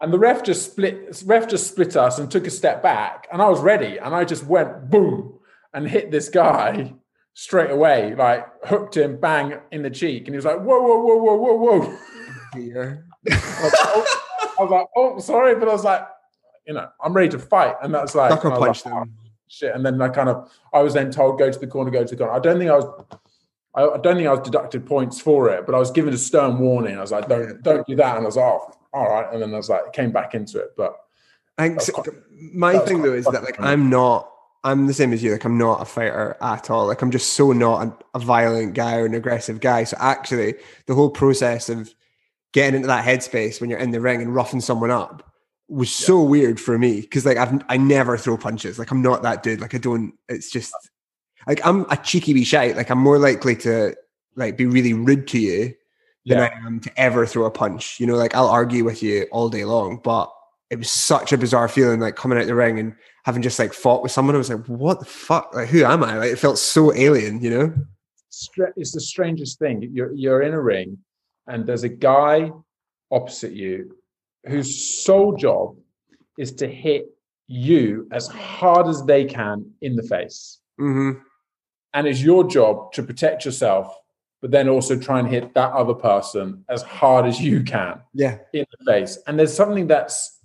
And the ref just split, ref just split us and took a step back. And I was ready. And I just went boom and hit this guy straight away, like hooked him, bang in the cheek. And he was like, whoa, whoa, whoa, whoa, whoa, whoa. Yeah. I, was like, oh, I was like, oh, sorry. But I was like, you know, I'm ready to fight. And that's like, Sucker punch like, oh, them. shit. And then I kind of, I was then told, go to the corner, go to the corner. I don't think I was, I, I don't think I was deducted points for it, but I was given a stern warning. I was like, don't, don't do that. And I was like, oh, all right. And then I was like, came back into it. But I think so, quite, my thing though is that like, I'm not, I'm the same as you. Like, I'm not a fighter at all. Like, I'm just so not a, a violent guy or an aggressive guy. So actually the whole process of getting into that headspace when you're in the ring and roughing someone up was yeah. so weird for me. Cause like, I've, I never throw punches. Like, I'm not that dude. Like, I don't, it's just like, I'm a cheeky wee shite. Like, I'm more likely to like be really rude to you than yeah. I am to ever throw a punch. You know, like I'll argue with you all day long, but it was such a bizarre feeling, like coming out the ring and having just like fought with someone. I was like, what the fuck? Like, who am I? Like, it felt so alien, you know? It's the strangest thing. You're, you're in a ring and there's a guy opposite you whose sole job is to hit you as hard as they can in the face. Mm-hmm. And it's your job to protect yourself, but then also try and hit that other person as hard as you can yeah. in the face. And there's something that's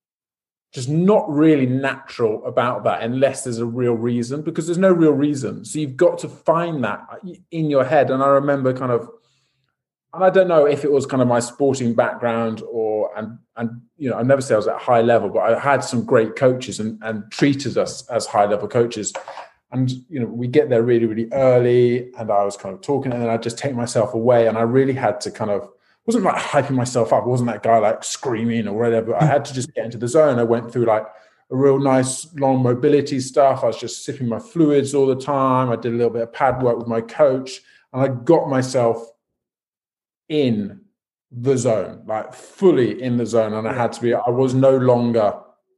just not really natural about that unless there's a real reason, because there's no real reason. So you've got to find that in your head. And I remember kind of, and I don't know if it was kind of my sporting background or, and, and you know, I never say I was at a high level, but I had some great coaches and, and treated us as high level coaches. And, you know, we get there really, really early and I was kind of talking and then I'd just take myself away. And I really had to kind of, wasn't like hyping myself up. I wasn't that guy like screaming or whatever. I had to just get into the zone. I went through like a real nice long mobility stuff. I was just sipping my fluids all the time. I did a little bit of pad work with my coach and I got myself in the zone, like fully in the zone. And I had to be, I was no longer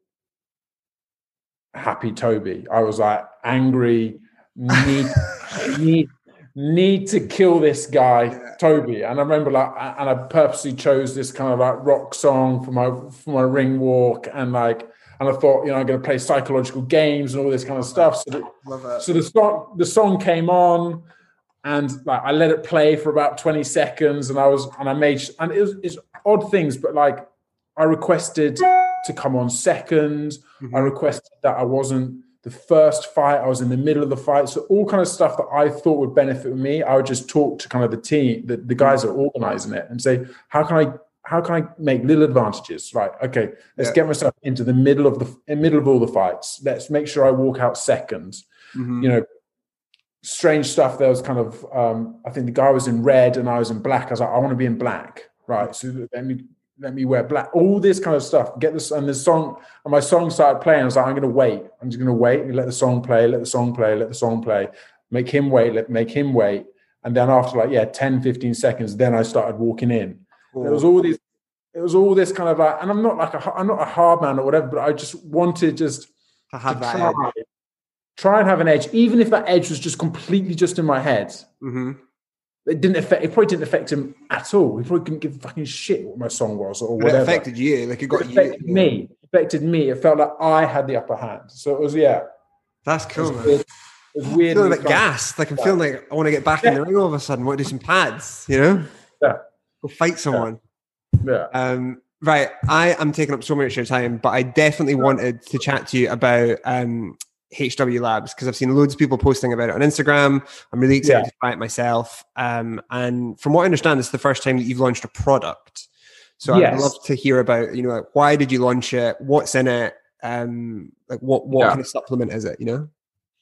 happy Toby. I was like angry, need, need, need to kill this guy, yeah. Toby. And I remember like, and I purposely chose this kind of like rock song for my, for my ring walk. And like, and I thought, you know, I'm going to play psychological games and all this kind of stuff. So, the, so the song, the song came on and like, I let it play for about twenty seconds and I was, and I made, and it was, it's odd things, but like I requested to come on second. Mm-hmm. I requested that I wasn't the first fight. I was in the middle of the fight. So all kind of stuff that I thought would benefit me. I would just talk to kind of the team, the, the guys that are organizing it and say, how can I, how can I make little advantages? Right. Okay. Let's yeah. get myself into the middle of the in the middle of all the fights. Let's make sure I walk out second. Mm-hmm. You know, strange stuff. There was kind of, um, I think the guy was in red and I was in black. I was like, I want to be in black. Right. So let me, let me wear black, all this kind of stuff. Get this, and the song, and my song started playing. I was like, I'm going to wait. I'm just going to wait and let the song play, let the song play, let the song play, make him wait, let make him wait. And then after like, yeah, ten, fifteen seconds, then I started walking in. Cool. It was all these, it was all this kind of like, and I'm not like a, I'm not a hard man or whatever, but I just wanted just to have to that try, edge. try and have an edge, even if that edge was just completely just in my head. Mm-hmm. It didn't affect. It probably didn't affect him at all. He probably couldn't give a fucking shit what my song was or whatever. It affected you, like it got it affected you. me. It affected me. It felt like I had the upper hand. So it was yeah. That's cool. It was weird. It was weird. I'm feeling like gassed. Like I'm feeling like I want to get back yeah. in the ring all of a sudden. Want to do some pads? You know? Yeah. Go fight someone. Yeah. Um. Right. I am taking up so much of your time, but I definitely wanted to chat to you about um. H W Labs because I've seen loads of people posting about it on Instagram. I'm really excited yeah. to try it myself. Um, and from what I understand, it's the first time that you've launched a product. So yes. I'd love to hear about, you know, like, why did you launch it? What's in it? Um, like what, what yeah. kind of supplement is it, you know?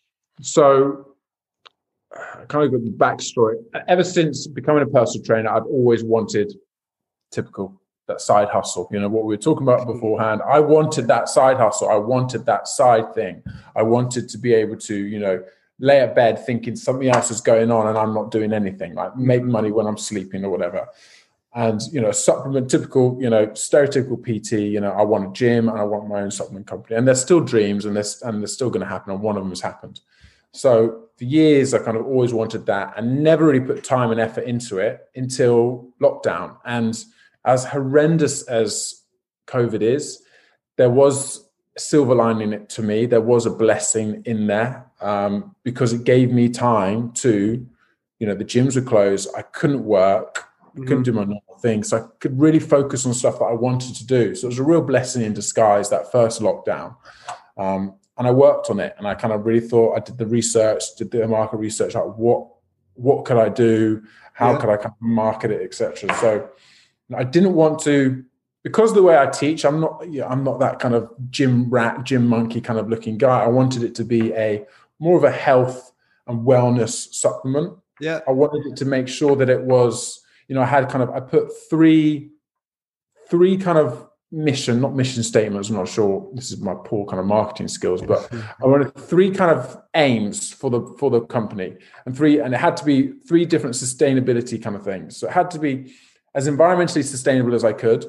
So uh, kind of got the backstory. Ever since becoming a personal trainer, I've always wanted typical that side hustle, you know, what we were talking about beforehand. I wanted that side hustle. I wanted that side thing. I wanted to be able to, you know, lay at bed thinking something else is going on and I'm not doing anything, like make money when I'm sleeping or whatever. And, you know, supplement, typical, you know, stereotypical P T, you know, I want a gym and I want my own supplement company. And they're still dreams and they're, and they're still going to happen. And one of them has happened. So for years, I kind of always wanted that and never really put time and effort into it until lockdown. And as horrendous as COVID is, there was a silver lining it to me. There was a blessing in there um, because it gave me time to, you know, the gyms were closed. I couldn't work. I couldn't do my normal thing. So I could really focus on stuff that I wanted to do. So it was a real blessing in disguise, that first lockdown. Um, and I worked on it, and I kind of really thought, I did the research, did the market research, like what, what could I do? How yeah. could I kind of market it, et cetera. So I didn't want to, because of the way I teach, I'm not, yeah, I'm not that kind of gym rat, gym monkey kind of looking guy. I wanted it to be a more of a health and wellness supplement. Yeah. I wanted it to make sure that it was, you know, I had kind of, I put three, three kind of mission, not mission statements. I'm not sure, this is my poor kind of marketing skills, but I wanted three kind of aims for the, for the company, and three, and it had to be three different sustainability kind of things. So it had to be as environmentally sustainable as I could,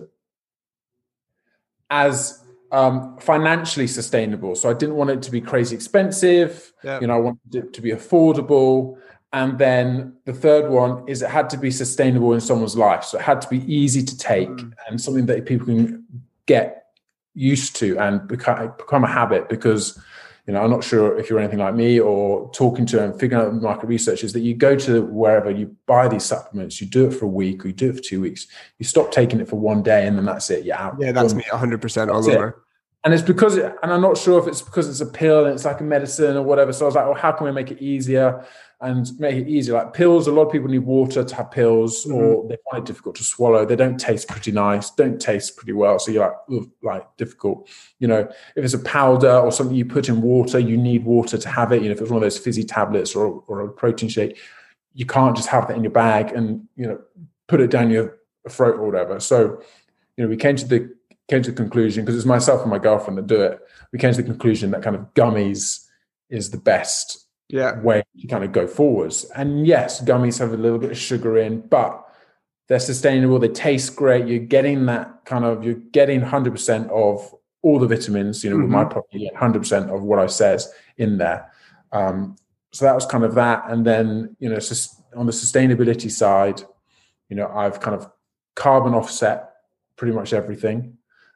as um, financially sustainable. So I didn't want it to be crazy expensive. Yeah. You know, I wanted it to be affordable. And then the third one is it had to be sustainable in someone's life. So it had to be easy to take mm. and something that people can get used to and become, become a habit. Because, you know, I'm not sure if you're anything like me or talking to and figuring out market research is that you go to wherever you buy these supplements, you do it for a week or you do it for two weeks, you stop taking it for one day and then that's it. Yeah. Yeah, that's me one hundred percent all over. It. And it's because, it, and I'm not sure if it's because it's a pill and it's like a medicine or whatever. So I was like, well, how can we make it easier and make it easier? Like pills, a lot of people need water to have pills, mm-hmm. or they find it difficult to swallow. They don't taste pretty nice, don't taste pretty well. So you're like, ugh, like difficult. You know, if it's a powder or something you put in water, you need water to have it. You know, if it's one of those fizzy tablets or, or a protein shake, you can't just have that in your bag and, you know, put it down your throat or whatever. So, you know, we came to the came to the conclusion, because it's myself and my girlfriend that do it, we came to the conclusion that kind of gummies is the best yeah. way to kind of go forwards. And yes, gummies have a little bit of sugar in, but they're sustainable, they taste great, you're getting that kind of, you're getting one hundred percent of all the vitamins, you know, mm-hmm. with my product, you get one hundred percent of what I says in there. Um, so that was kind of that. And then, you know, sus- on the sustainability side, you know, I've kind of carbon offset pretty much everything.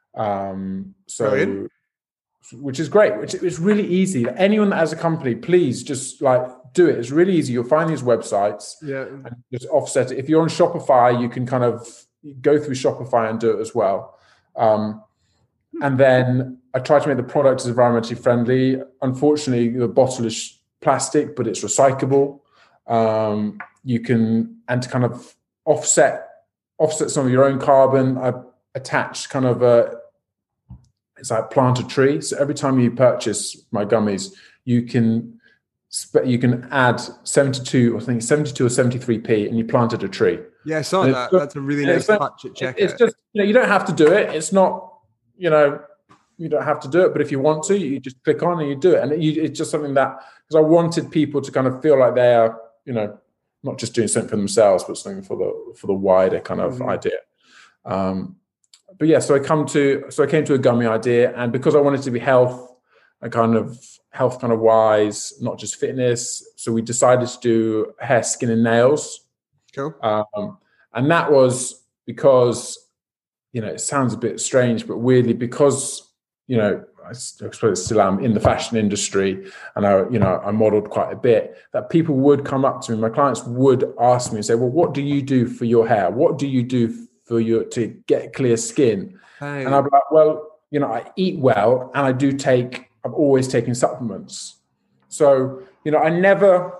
Um, so, Brilliant. Which is great, which it's really easy. Anyone that has a company, please just like do it. It's really easy. You'll find these websites yeah. and just offset it. If you're on Shopify, you can kind of go through Shopify and do it as well. Um, and then I try to make the product as environmentally friendly. Unfortunately, the bottle is plastic, but it's recyclable. Um, you can, and to kind of offset, offset some of your own carbon, I attach kind of a, it's like plant a tree. So every time you purchase my gummies, you can you can add seventy-two, I think seventy-two or seventy-three p, and you planted a tree. Yeah, I saw that. Just, That's a really nice touch at checkout. It's just, you know, you don't have to do it. It's not, you know, you don't have to do it. But if you want to, you just click on and you do it. And it, you, it's just something that, because I wanted people to kind of feel like they are, you know, not just doing something for themselves, but something for the for the wider kind of mm-hmm. idea. Um, But yeah, so I come to, so I came to a gummy idea, and because I wanted to be health and kind of health kind of wise, not just fitness. So we decided to do hair, skin and nails. Cool. Um, and that was because, you know, it sounds a bit strange, but weirdly, because, you know, I suppose still am in the fashion industry, and I, you know, I modeled quite a bit, that people would come up to me, my clients would ask me and say, well, what do you do for your hair? What do you do for you to get clear skin? Hey. And I'd be like, well, you know, I eat well, and I do take, I've always taken supplements. So, you know, I never,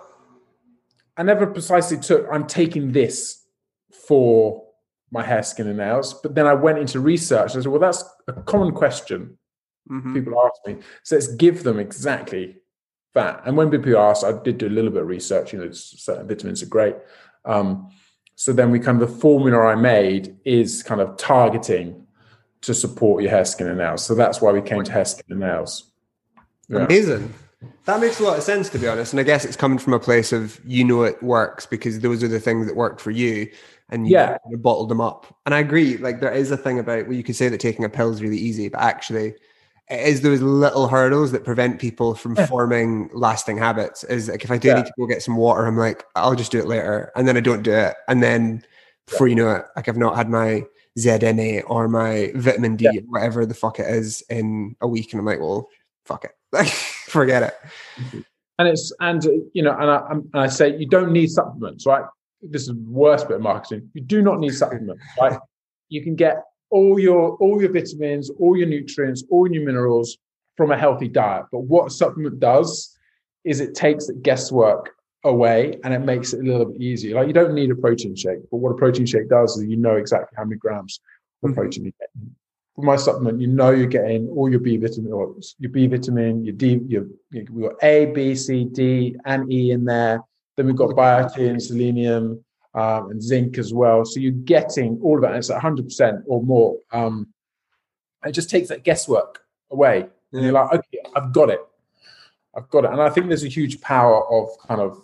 I never precisely took, I'm taking this for my hair, skin and nails. But then I went into research and I said, well, that's a common question. Mm-hmm. People ask me. So let's give them exactly that. And when people ask, I did do a little bit of research, you know, certain vitamins are great. Um, So then we kind of, the formula I made is kind of targeting to support your hair, skin and nails. So that's why we came to hair, skin and nails. Yeah. Amazing. That makes a lot of sense, to be honest. And I guess it's coming from a place of, you know, it works because those are the things that worked for you, and you yeah. bottled them up. And I agree. Like, there is a thing about, well, you could say that taking a pill is really easy, but actually it is those little hurdles that prevent people from yeah. forming lasting habits. Is like, if I do yeah. need to go get some water, I'm like, I'll just do it later. And then I don't do it. And then before yeah. you know it, like, I've not had my Z N A or my vitamin D, Yeah. or whatever the fuck it is, in a week. And I'm like, well, fuck it. Like, forget it. And it's, and, you know, and I, and I say, you don't need supplements, right? This is the worst bit of marketing. You do not need supplements, right? You can get all your, all your vitamins, all your nutrients, all your minerals from a healthy diet. But what a supplement does is it takes the guesswork away and it makes it a little bit easier. Like, you don't need a protein shake, but what a protein shake does is you know exactly how many grams of Mhm. protein you get. For my supplement, you know you're getting all your B vitamin, or your B vitamin, your D, your, we've got A, B, C, D, and E in there. Then we've got biotin, selenium, um, and zinc as well. So you're getting all of that, and it's one hundred percent or more. Um, it just takes that guesswork away, and Yeah. you're like, okay, I've got it, I've got it. And I think there's a huge power of kind of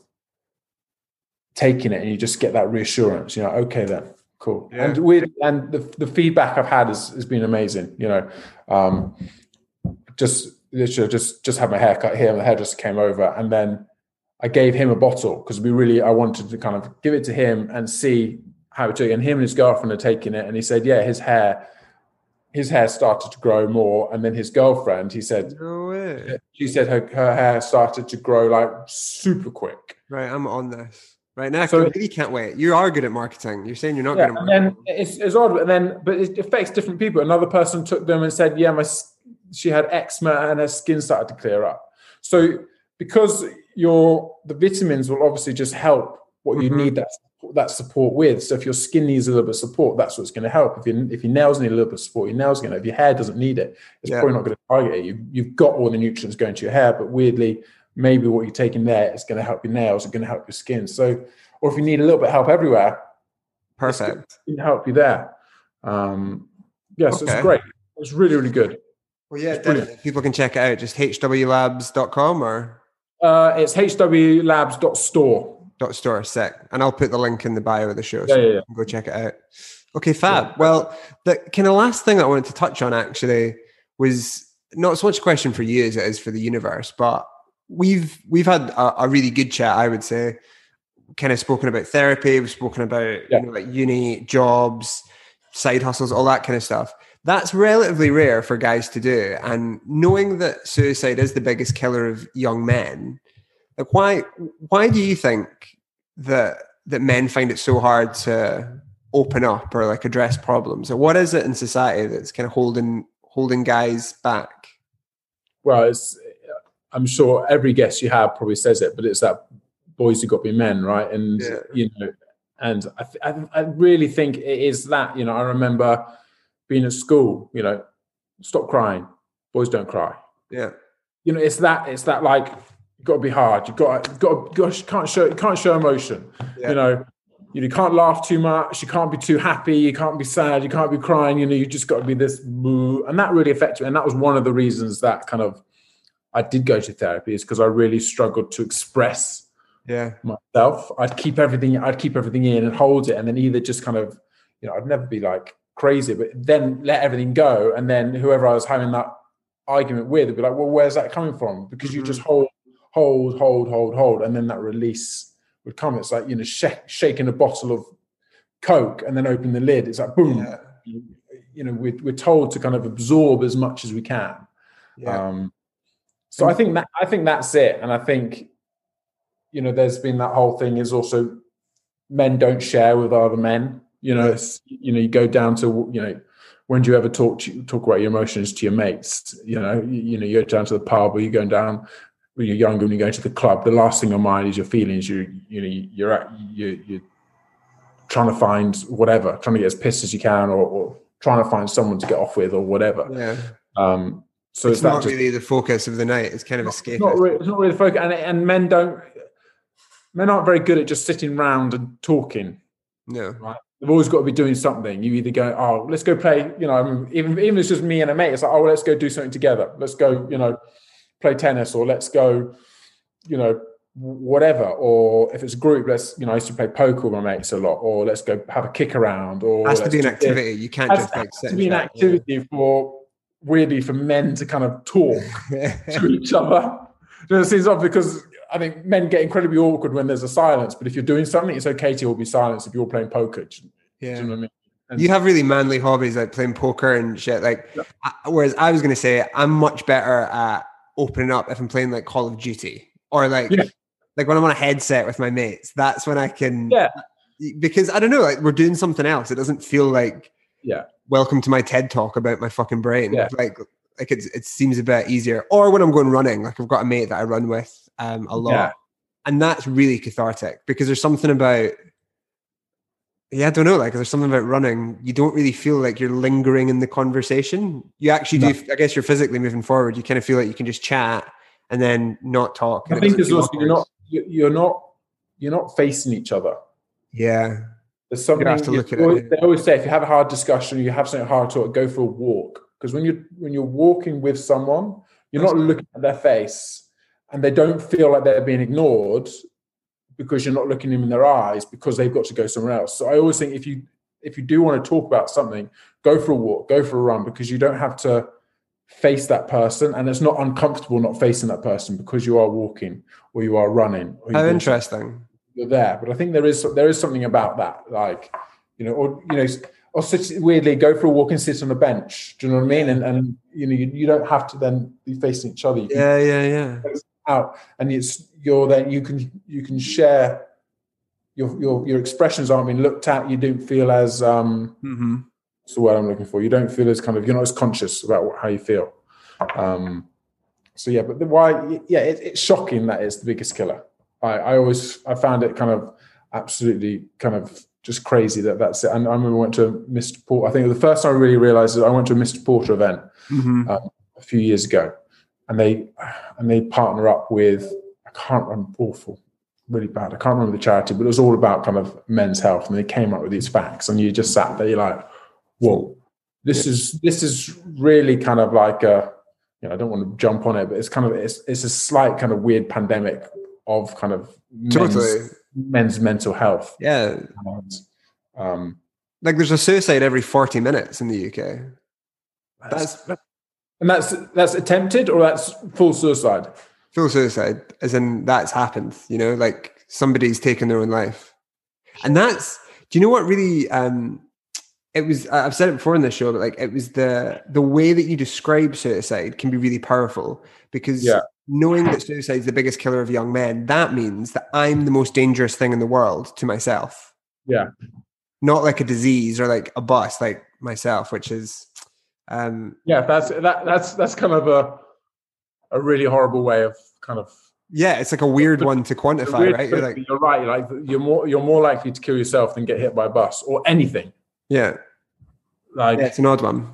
taking it, and you just get that reassurance. You know, okay then. Cool. Yeah. And we and the, the feedback I've had has, has been amazing. You know, um, just literally just just had my hair cut here, and the hairdresser came over, and then I gave him a bottle because we really I wanted to kind of give it to him and see how it took. And him and his girlfriend are taking it, and he said, yeah, his hair his hair started to grow more, and then his girlfriend, he said, No way. she said her her hair started to grow like super quick. Right, I'm on this. Right now, So- I really can't wait. You are good at marketing. You're saying you're not Yeah, good at and marketing. then it's, it's odd, and then but it affects different people. Another person took them and said, "Yeah, my s- she had eczema and her skin started to clear up." So because your the vitamins will obviously just help what you Mhm. need that that support with. So if your skin needs a little bit of support, that's what's going to help. If you if your nails need a little bit of support, your nails are going to. If your hair doesn't need it, it's Yeah. probably not going to target it. You you've got all the nutrients going to your hair, but weirdly, maybe what you're taking there is going to help your nails, it's going to help your skin. So. Or if you need a little bit of help everywhere, Perfect. it can help you there. Um, yeah, so Okay. it's great. It's really, really good. Well, yeah, It's brilliant. definitely. People can check it out. Just h w labs dot com or Uh, it's h w labs dot store. dot store. Sick. And I'll put the link in the bio of the show. Yeah, So yeah, yeah. you can go check it out. Okay, fab. Yeah. Well, the kind of last thing I wanted to touch on actually was not so much a question for you as it is for the universe, but we've we've had a, a really good chat, I would say. Kind of spoken about therapy, we've spoken about Yeah. you know, like uni, jobs, side hustles, all that kind of stuff. That's relatively rare for guys to do. And knowing that suicide is the biggest killer of young men, like why why do you think that that men find it so hard to open up or like address problems? Or what is it in society that's kind of holding holding guys back? Well, it's, I'm sure every guest you have probably says it, but it's that boys who got to be men, right? And Yeah. you know, and I, th- I, I really think it is that. You know, I remember being at school. You know, stop crying, boys don't cry. Yeah. You know, it's that. It's that like you've got to be hard. You've got to, got to, gosh, can't show you can't show emotion. Yeah. You know, you can't laugh too much. You can't be too happy. You can't be sad. You can't be crying. You know, you just got to be this. And that really affected me. And that was one of the reasons that kind of I did go to therapy, is because I really struggled to express Yeah. myself. I'd keep everything. I'd keep everything in and hold it, and then either just kind of, you know, I'd never be like crazy, but then let everything go, and then whoever I was having that argument with would be like, "Well, where's that coming from?" Because you Mhm. just hold, hold, hold, hold, hold, and then that release would come. It's like, you know, sh- shaking a bottle of Coke and then open the lid. It's like boom. Yeah. You, you know, we're we're told to kind of absorb as much as we can. Yeah. Um, so I think that I think that's it, and I think, you know, there's been that whole thing is also men don't share with other men. You know, it's, you know, you go down to, you know, when do you ever talk to, talk about your emotions to your mates? You know, you, you know, you go down to the pub, or you're going down when you're younger, when you go to the club. The last thing on mind is your feelings. You you know, you're at, you you're trying to find whatever, trying to get as pissed as you can, or, or trying to find someone to get off with, or whatever. Yeah. Um, so It's is that not just, really the focus of the night. It's kind of it's escapist. not really, it's not really the focus, and and men don't men aren't very good at just sitting around and talking. No. Right, they've always got to be doing something. You either go, oh, let's go play. You know, I mean, even even if it's just me and a mate, it's like, oh, let's go do something together. Let's go, you know, play tennis, or let's go, you know, whatever. Or if it's a group, let's, you know, I used to play poker with my mates a lot. Or let's go have a kick around. Or It has to let's be an do activity. this. You can't It just has like sit to and be an chat. activity for weirdly for men to kind of talk to each other. You know, it seems odd because I think men get incredibly awkward when there's a silence. But if you're doing something, it's okay to all be silent if you're all playing poker. Do you, Yeah. do you know what I mean? And you have really manly hobbies like playing poker and shit. Like, yeah. I, whereas I was going to say I'm much better at opening up if I'm playing like Call of Duty or like, yeah. like when I'm on a headset with my mates. That's when I can, yeah, because I don't know, like we're doing something else. It doesn't feel like, yeah, welcome to my TED talk about my fucking brain. yeah. Like, like it's, it seems a bit easier. Or when I'm going running, like I've got a mate that I run with um, a lot, yeah. and that's really cathartic because there's something about, yeah, I don't know, like there's something about running. You don't really feel like you're lingering in the conversation. You actually No. do. I guess you're physically moving forward. You kind of feel like you can just chat and then not talk. I think it's also you're not you're not you're not facing each other. Yeah. There's something you have to look at always, it. They always say if you have a hard discussion, you have something hard to talk, go for a walk. Because when you're when you're walking with someone, you're not looking at their face and they don't feel like they're being ignored because you're not looking them in their eyes because they've got to go somewhere else. So I always think if you if you do want to talk about something, go for a walk, go for a run, because you don't have to face that person, and it's not uncomfortable not facing that person because you are walking or you are running. Or How interesting. You're there. But I think there is there is something about that, like, you know, or you know, or sit, weirdly go for a walk and sit on a bench. Do you know what I mean? And and you know, you, you don't have to then be facing each other. You Yeah, yeah, yeah. Out, and it's you're then you can you can share your your your expressions aren't being looked at. You don't feel as um. Mm-hmm. That's the word I'm looking for. You don't feel as kind of you're not as conscious about what, how you feel. Um. So yeah, but the, why? Yeah, it, it's shocking that it's the biggest killer. I, I always I found it kind of absolutely kind of just crazy that that's it. And I remember I went to Mister Porter. I think the first time I really realized that I went to a Mister Porter event mm-hmm. um, a few years ago, and they and they partner up with I can't remember awful, really bad. I can't remember the charity, but it was all about kind of men's health, and they came up with these facts, and you just sat there, you're like, whoa, this yeah. is this is really kind of like a, you know, I don't want to jump on it, but it's kind of it's it's a slight kind of weird pandemic of kind of totally. men's, men's mental health. Yeah. And, um, like there's a suicide every forty minutes in the U K. That's, that's and that's that's attempted or that's full suicide? Full suicide, as in that's happened, you know, like somebody's taken their own life. And that's, do you know what really, um, it was, I've said it before in this show, but like it was the the way that you describe suicide can be really powerful, because yeah. knowing that suicide is the biggest killer of young men, that means that I'm the most dangerous thing in the world to myself. Yeah. Not like a disease or like a bus, like myself, which is... Um, yeah, that's that, that's that's kind of a a really horrible way of kind of... Yeah, it's like a weird one to quantify, right? You're, like, you're right. You're like you're more you're more likely to kill yourself than get hit by a bus or anything. Yeah. Like yeah, it's an odd one.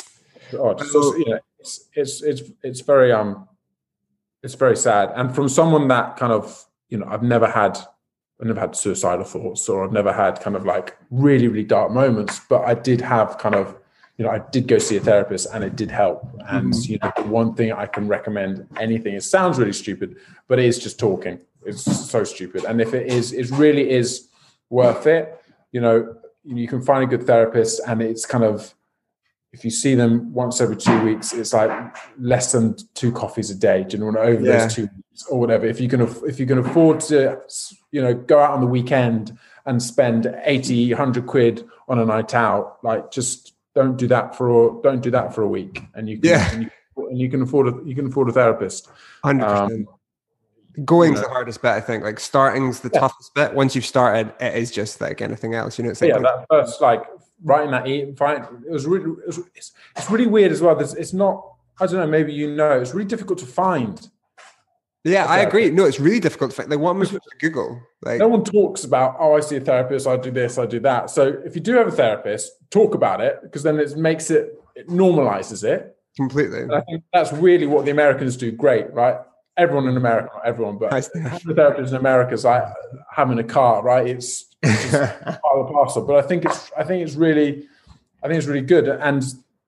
Odd. So, you know, it's it's it's it's very um it's very sad. And from someone that kind of, you know, I've never had I've never had suicidal thoughts, or I've never had kind of like really, really dark moments, but I did have kind of, you know, I did go see a therapist and it did help. And, mm-hmm. you know, the one thing I can recommend anything, it sounds really stupid, but it is just talking. It's so stupid. And if it is, it really is worth it. You know, you can find a good therapist, and it's kind of, if you see them once every two weeks, it's like less than two coffees a day. Do you know, over yeah. those two weeks or whatever. If you can, if you can afford to, you know, go out on the weekend and spend eighty, a hundred quid on a night out, like just don't do that for don't do that for a week, and you can, yeah, and you, and you can afford a you can afford a therapist. Hundred um, percent. Going's you know. the hardest bit, I think. Like starting's the yeah. toughest bit. Once you've started, it is just like anything else. You know, it's like yeah, that first like writing that e- it was really it was, it's, it's really weird as well. There's, it's not. I don't know. Maybe you know, it's really difficult to find. Yeah, I agree. No, it's really difficult to find. Like, what am I supposed to Google? Like, no one talks about, oh, I see a therapist, I do this, I do that. So if you do have a therapist, talk about it, because then it makes it, it normalizes it. Completely. And I think that's really what the Americans do great, right? Everyone in America, not everyone, but the therapist in America is like having a car, right? It's, it's just part of the parcel. But I think it's, I think it's really, I think it's really good. And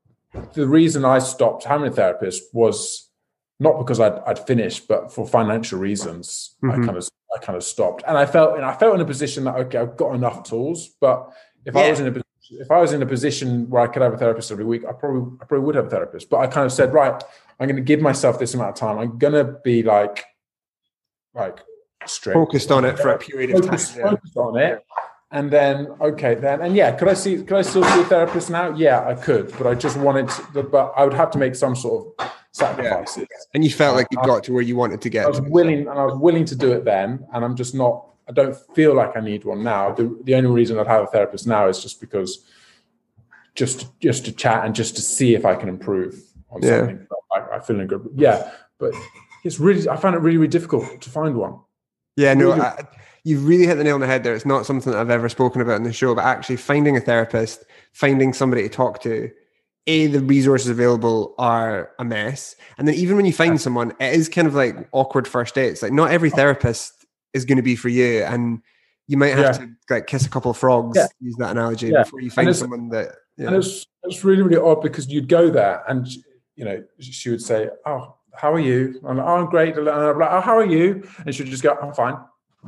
the reason I stopped having a therapist was not because I'd, I'd finished, but for financial reasons, mm-hmm. I kind of, I kind of stopped. And I felt, and I felt in a position that, okay, I've got enough tools, but if yeah. I was in a if I was in a position where I could have a therapist every week, I probably, I probably would have a therapist. But I kind of said, right, I'm going to give myself this amount of time. I'm going to be like, like straight. Focused on it for a period of focused, time. Yeah. Focused on it. And then, okay, then, and yeah, could I see, could I still see a therapist now? Yeah, I could, but I just wanted to, but I would have to make some sort of sacrifices. Yeah. And you felt like you got to where you wanted to get. I was willing, and I was willing to do it then, and I'm just not, I don't feel like I need one now. The, the only reason I'd have a therapist now is just because, just, just to chat and just to see if I can improve on yeah. something. I, I feel in good, yeah, but it's really, I found it really, really difficult to find one. Yeah, no, really, I, you've really hit the nail on the head there. It's not something that I've ever spoken about in the show, but actually finding a therapist, finding somebody to talk to, A, the resources available are a mess. And then even when you find someone, it is kind of like awkward first dates. Like not every therapist is going to be for you. And you might have yeah. to like kiss a couple of frogs, yeah. use that analogy, yeah. before you find someone that... Yeah. And it's, it's really, really odd because you'd go there and, you know, she would say, oh, how are you? I'm like, oh, I'm great. And I'm like, oh, how are you? And she'd just go, I'm fine.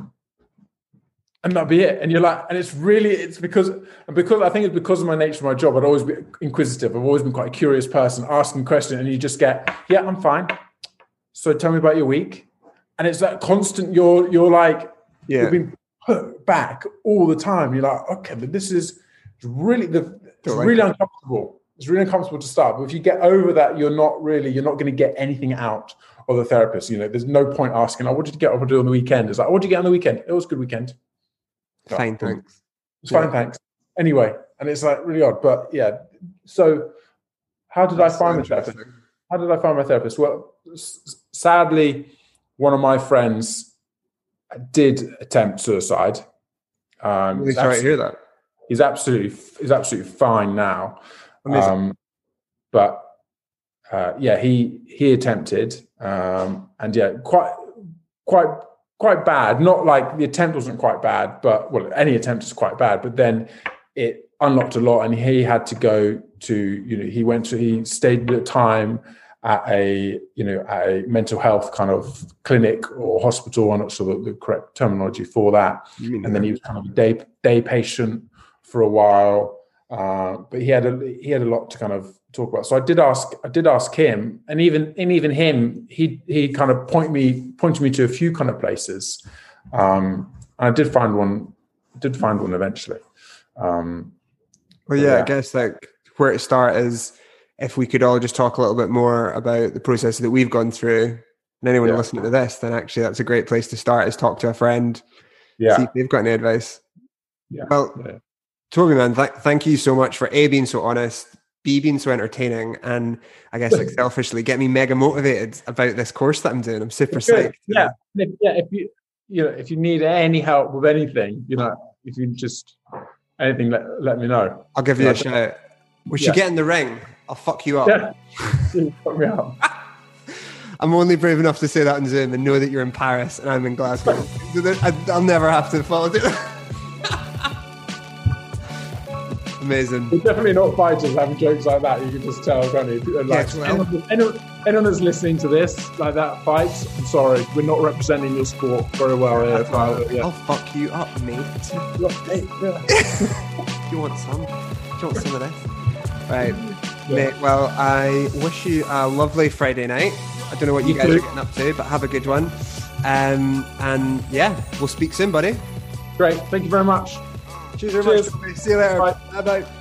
And that'd be it. And you're like, and it's really, it's because, because I think it's because of my nature of my job. I'd always be inquisitive. I've always been quite a curious person, asking questions, and you just get, yeah, I'm fine. So tell me about your week. And it's that constant, you're, you're like, yeah. you're being put back all the time. You're like, okay, but this is really, the, it's really like uncomfortable. It's really uncomfortable to start. But if you get over that, you're not really, you're not going to get anything out of the therapist. You know, there's no point asking, oh, what did you get up and do on the weekend? It's like, what did you get on the weekend? It was a good weekend. Fine, thanks. It's fine, yeah. thanks. Anyway, and it's like really odd, but yeah. So, how did That's I find so my therapist? How did I find my therapist? Well, s- sadly, one of my friends did attempt suicide. Um, really sorry to hear that. He's absolutely, he's absolutely fine now. Um, but uh, yeah, he he attempted, um, and yeah, quite quite. Quite bad, not like the attempt wasn't quite bad, but well, any attempt is quite bad. But then it unlocked a lot, and he had to go to, you know, he went to, he stayed at time at a, you know, at a mental health kind of clinic or hospital. I'm not sure the, the correct terminology for that. Mm-hmm. And then he was kind of a day day patient for a while, uh, but he had a he had a lot to kind of talk about. So I did ask, I did ask him, and even, and even him, he, he kind of point me, pointed me to a few kind of places. Um, and I did find one, did find one eventually. Um, well, yeah, yeah, I guess like where to start is if we could all just talk a little bit more about the process that we've gone through, and anyone yeah. listening to this, then actually that's a great place to start, is talk to a friend. Yeah. See if they've got any advice. Yeah. Well, yeah. Toby, man, th- thank you so much for A, being so honest, B, being so entertaining, and I guess like selfishly get me mega motivated about this course that I'm doing. I'm super psyched. Yeah, if, yeah. If you you know if you need any help with anything, you know, if you just anything, let let me know. I'll give you, you a know, shout. We should yeah. get in the ring. I'll fuck you up. Yeah, fuck me up. I'm only brave enough to say that on Zoom and know that you're in Paris and I'm in Glasgow. I'll never have to follow it. Amazing. We're definitely not fighters having jokes like that. You can just tell, can't you? Like, yes, well. anyone, anyone, anyone that's listening to this, like that fights, I'm sorry, we're not representing your sport very well here. Well, yeah. I'll fuck you up, mate. Hey, yeah. Do you want some? Do you want some of this? Right. Yeah. Mate, well, I wish you a lovely Friday night. I don't know what you, you guys too. are getting up to, but have a good one. Um, and yeah, we'll speak soon, buddy. Great. Thank you very much. Cheers very Cheers. much. See you later. Bye. Bye-bye.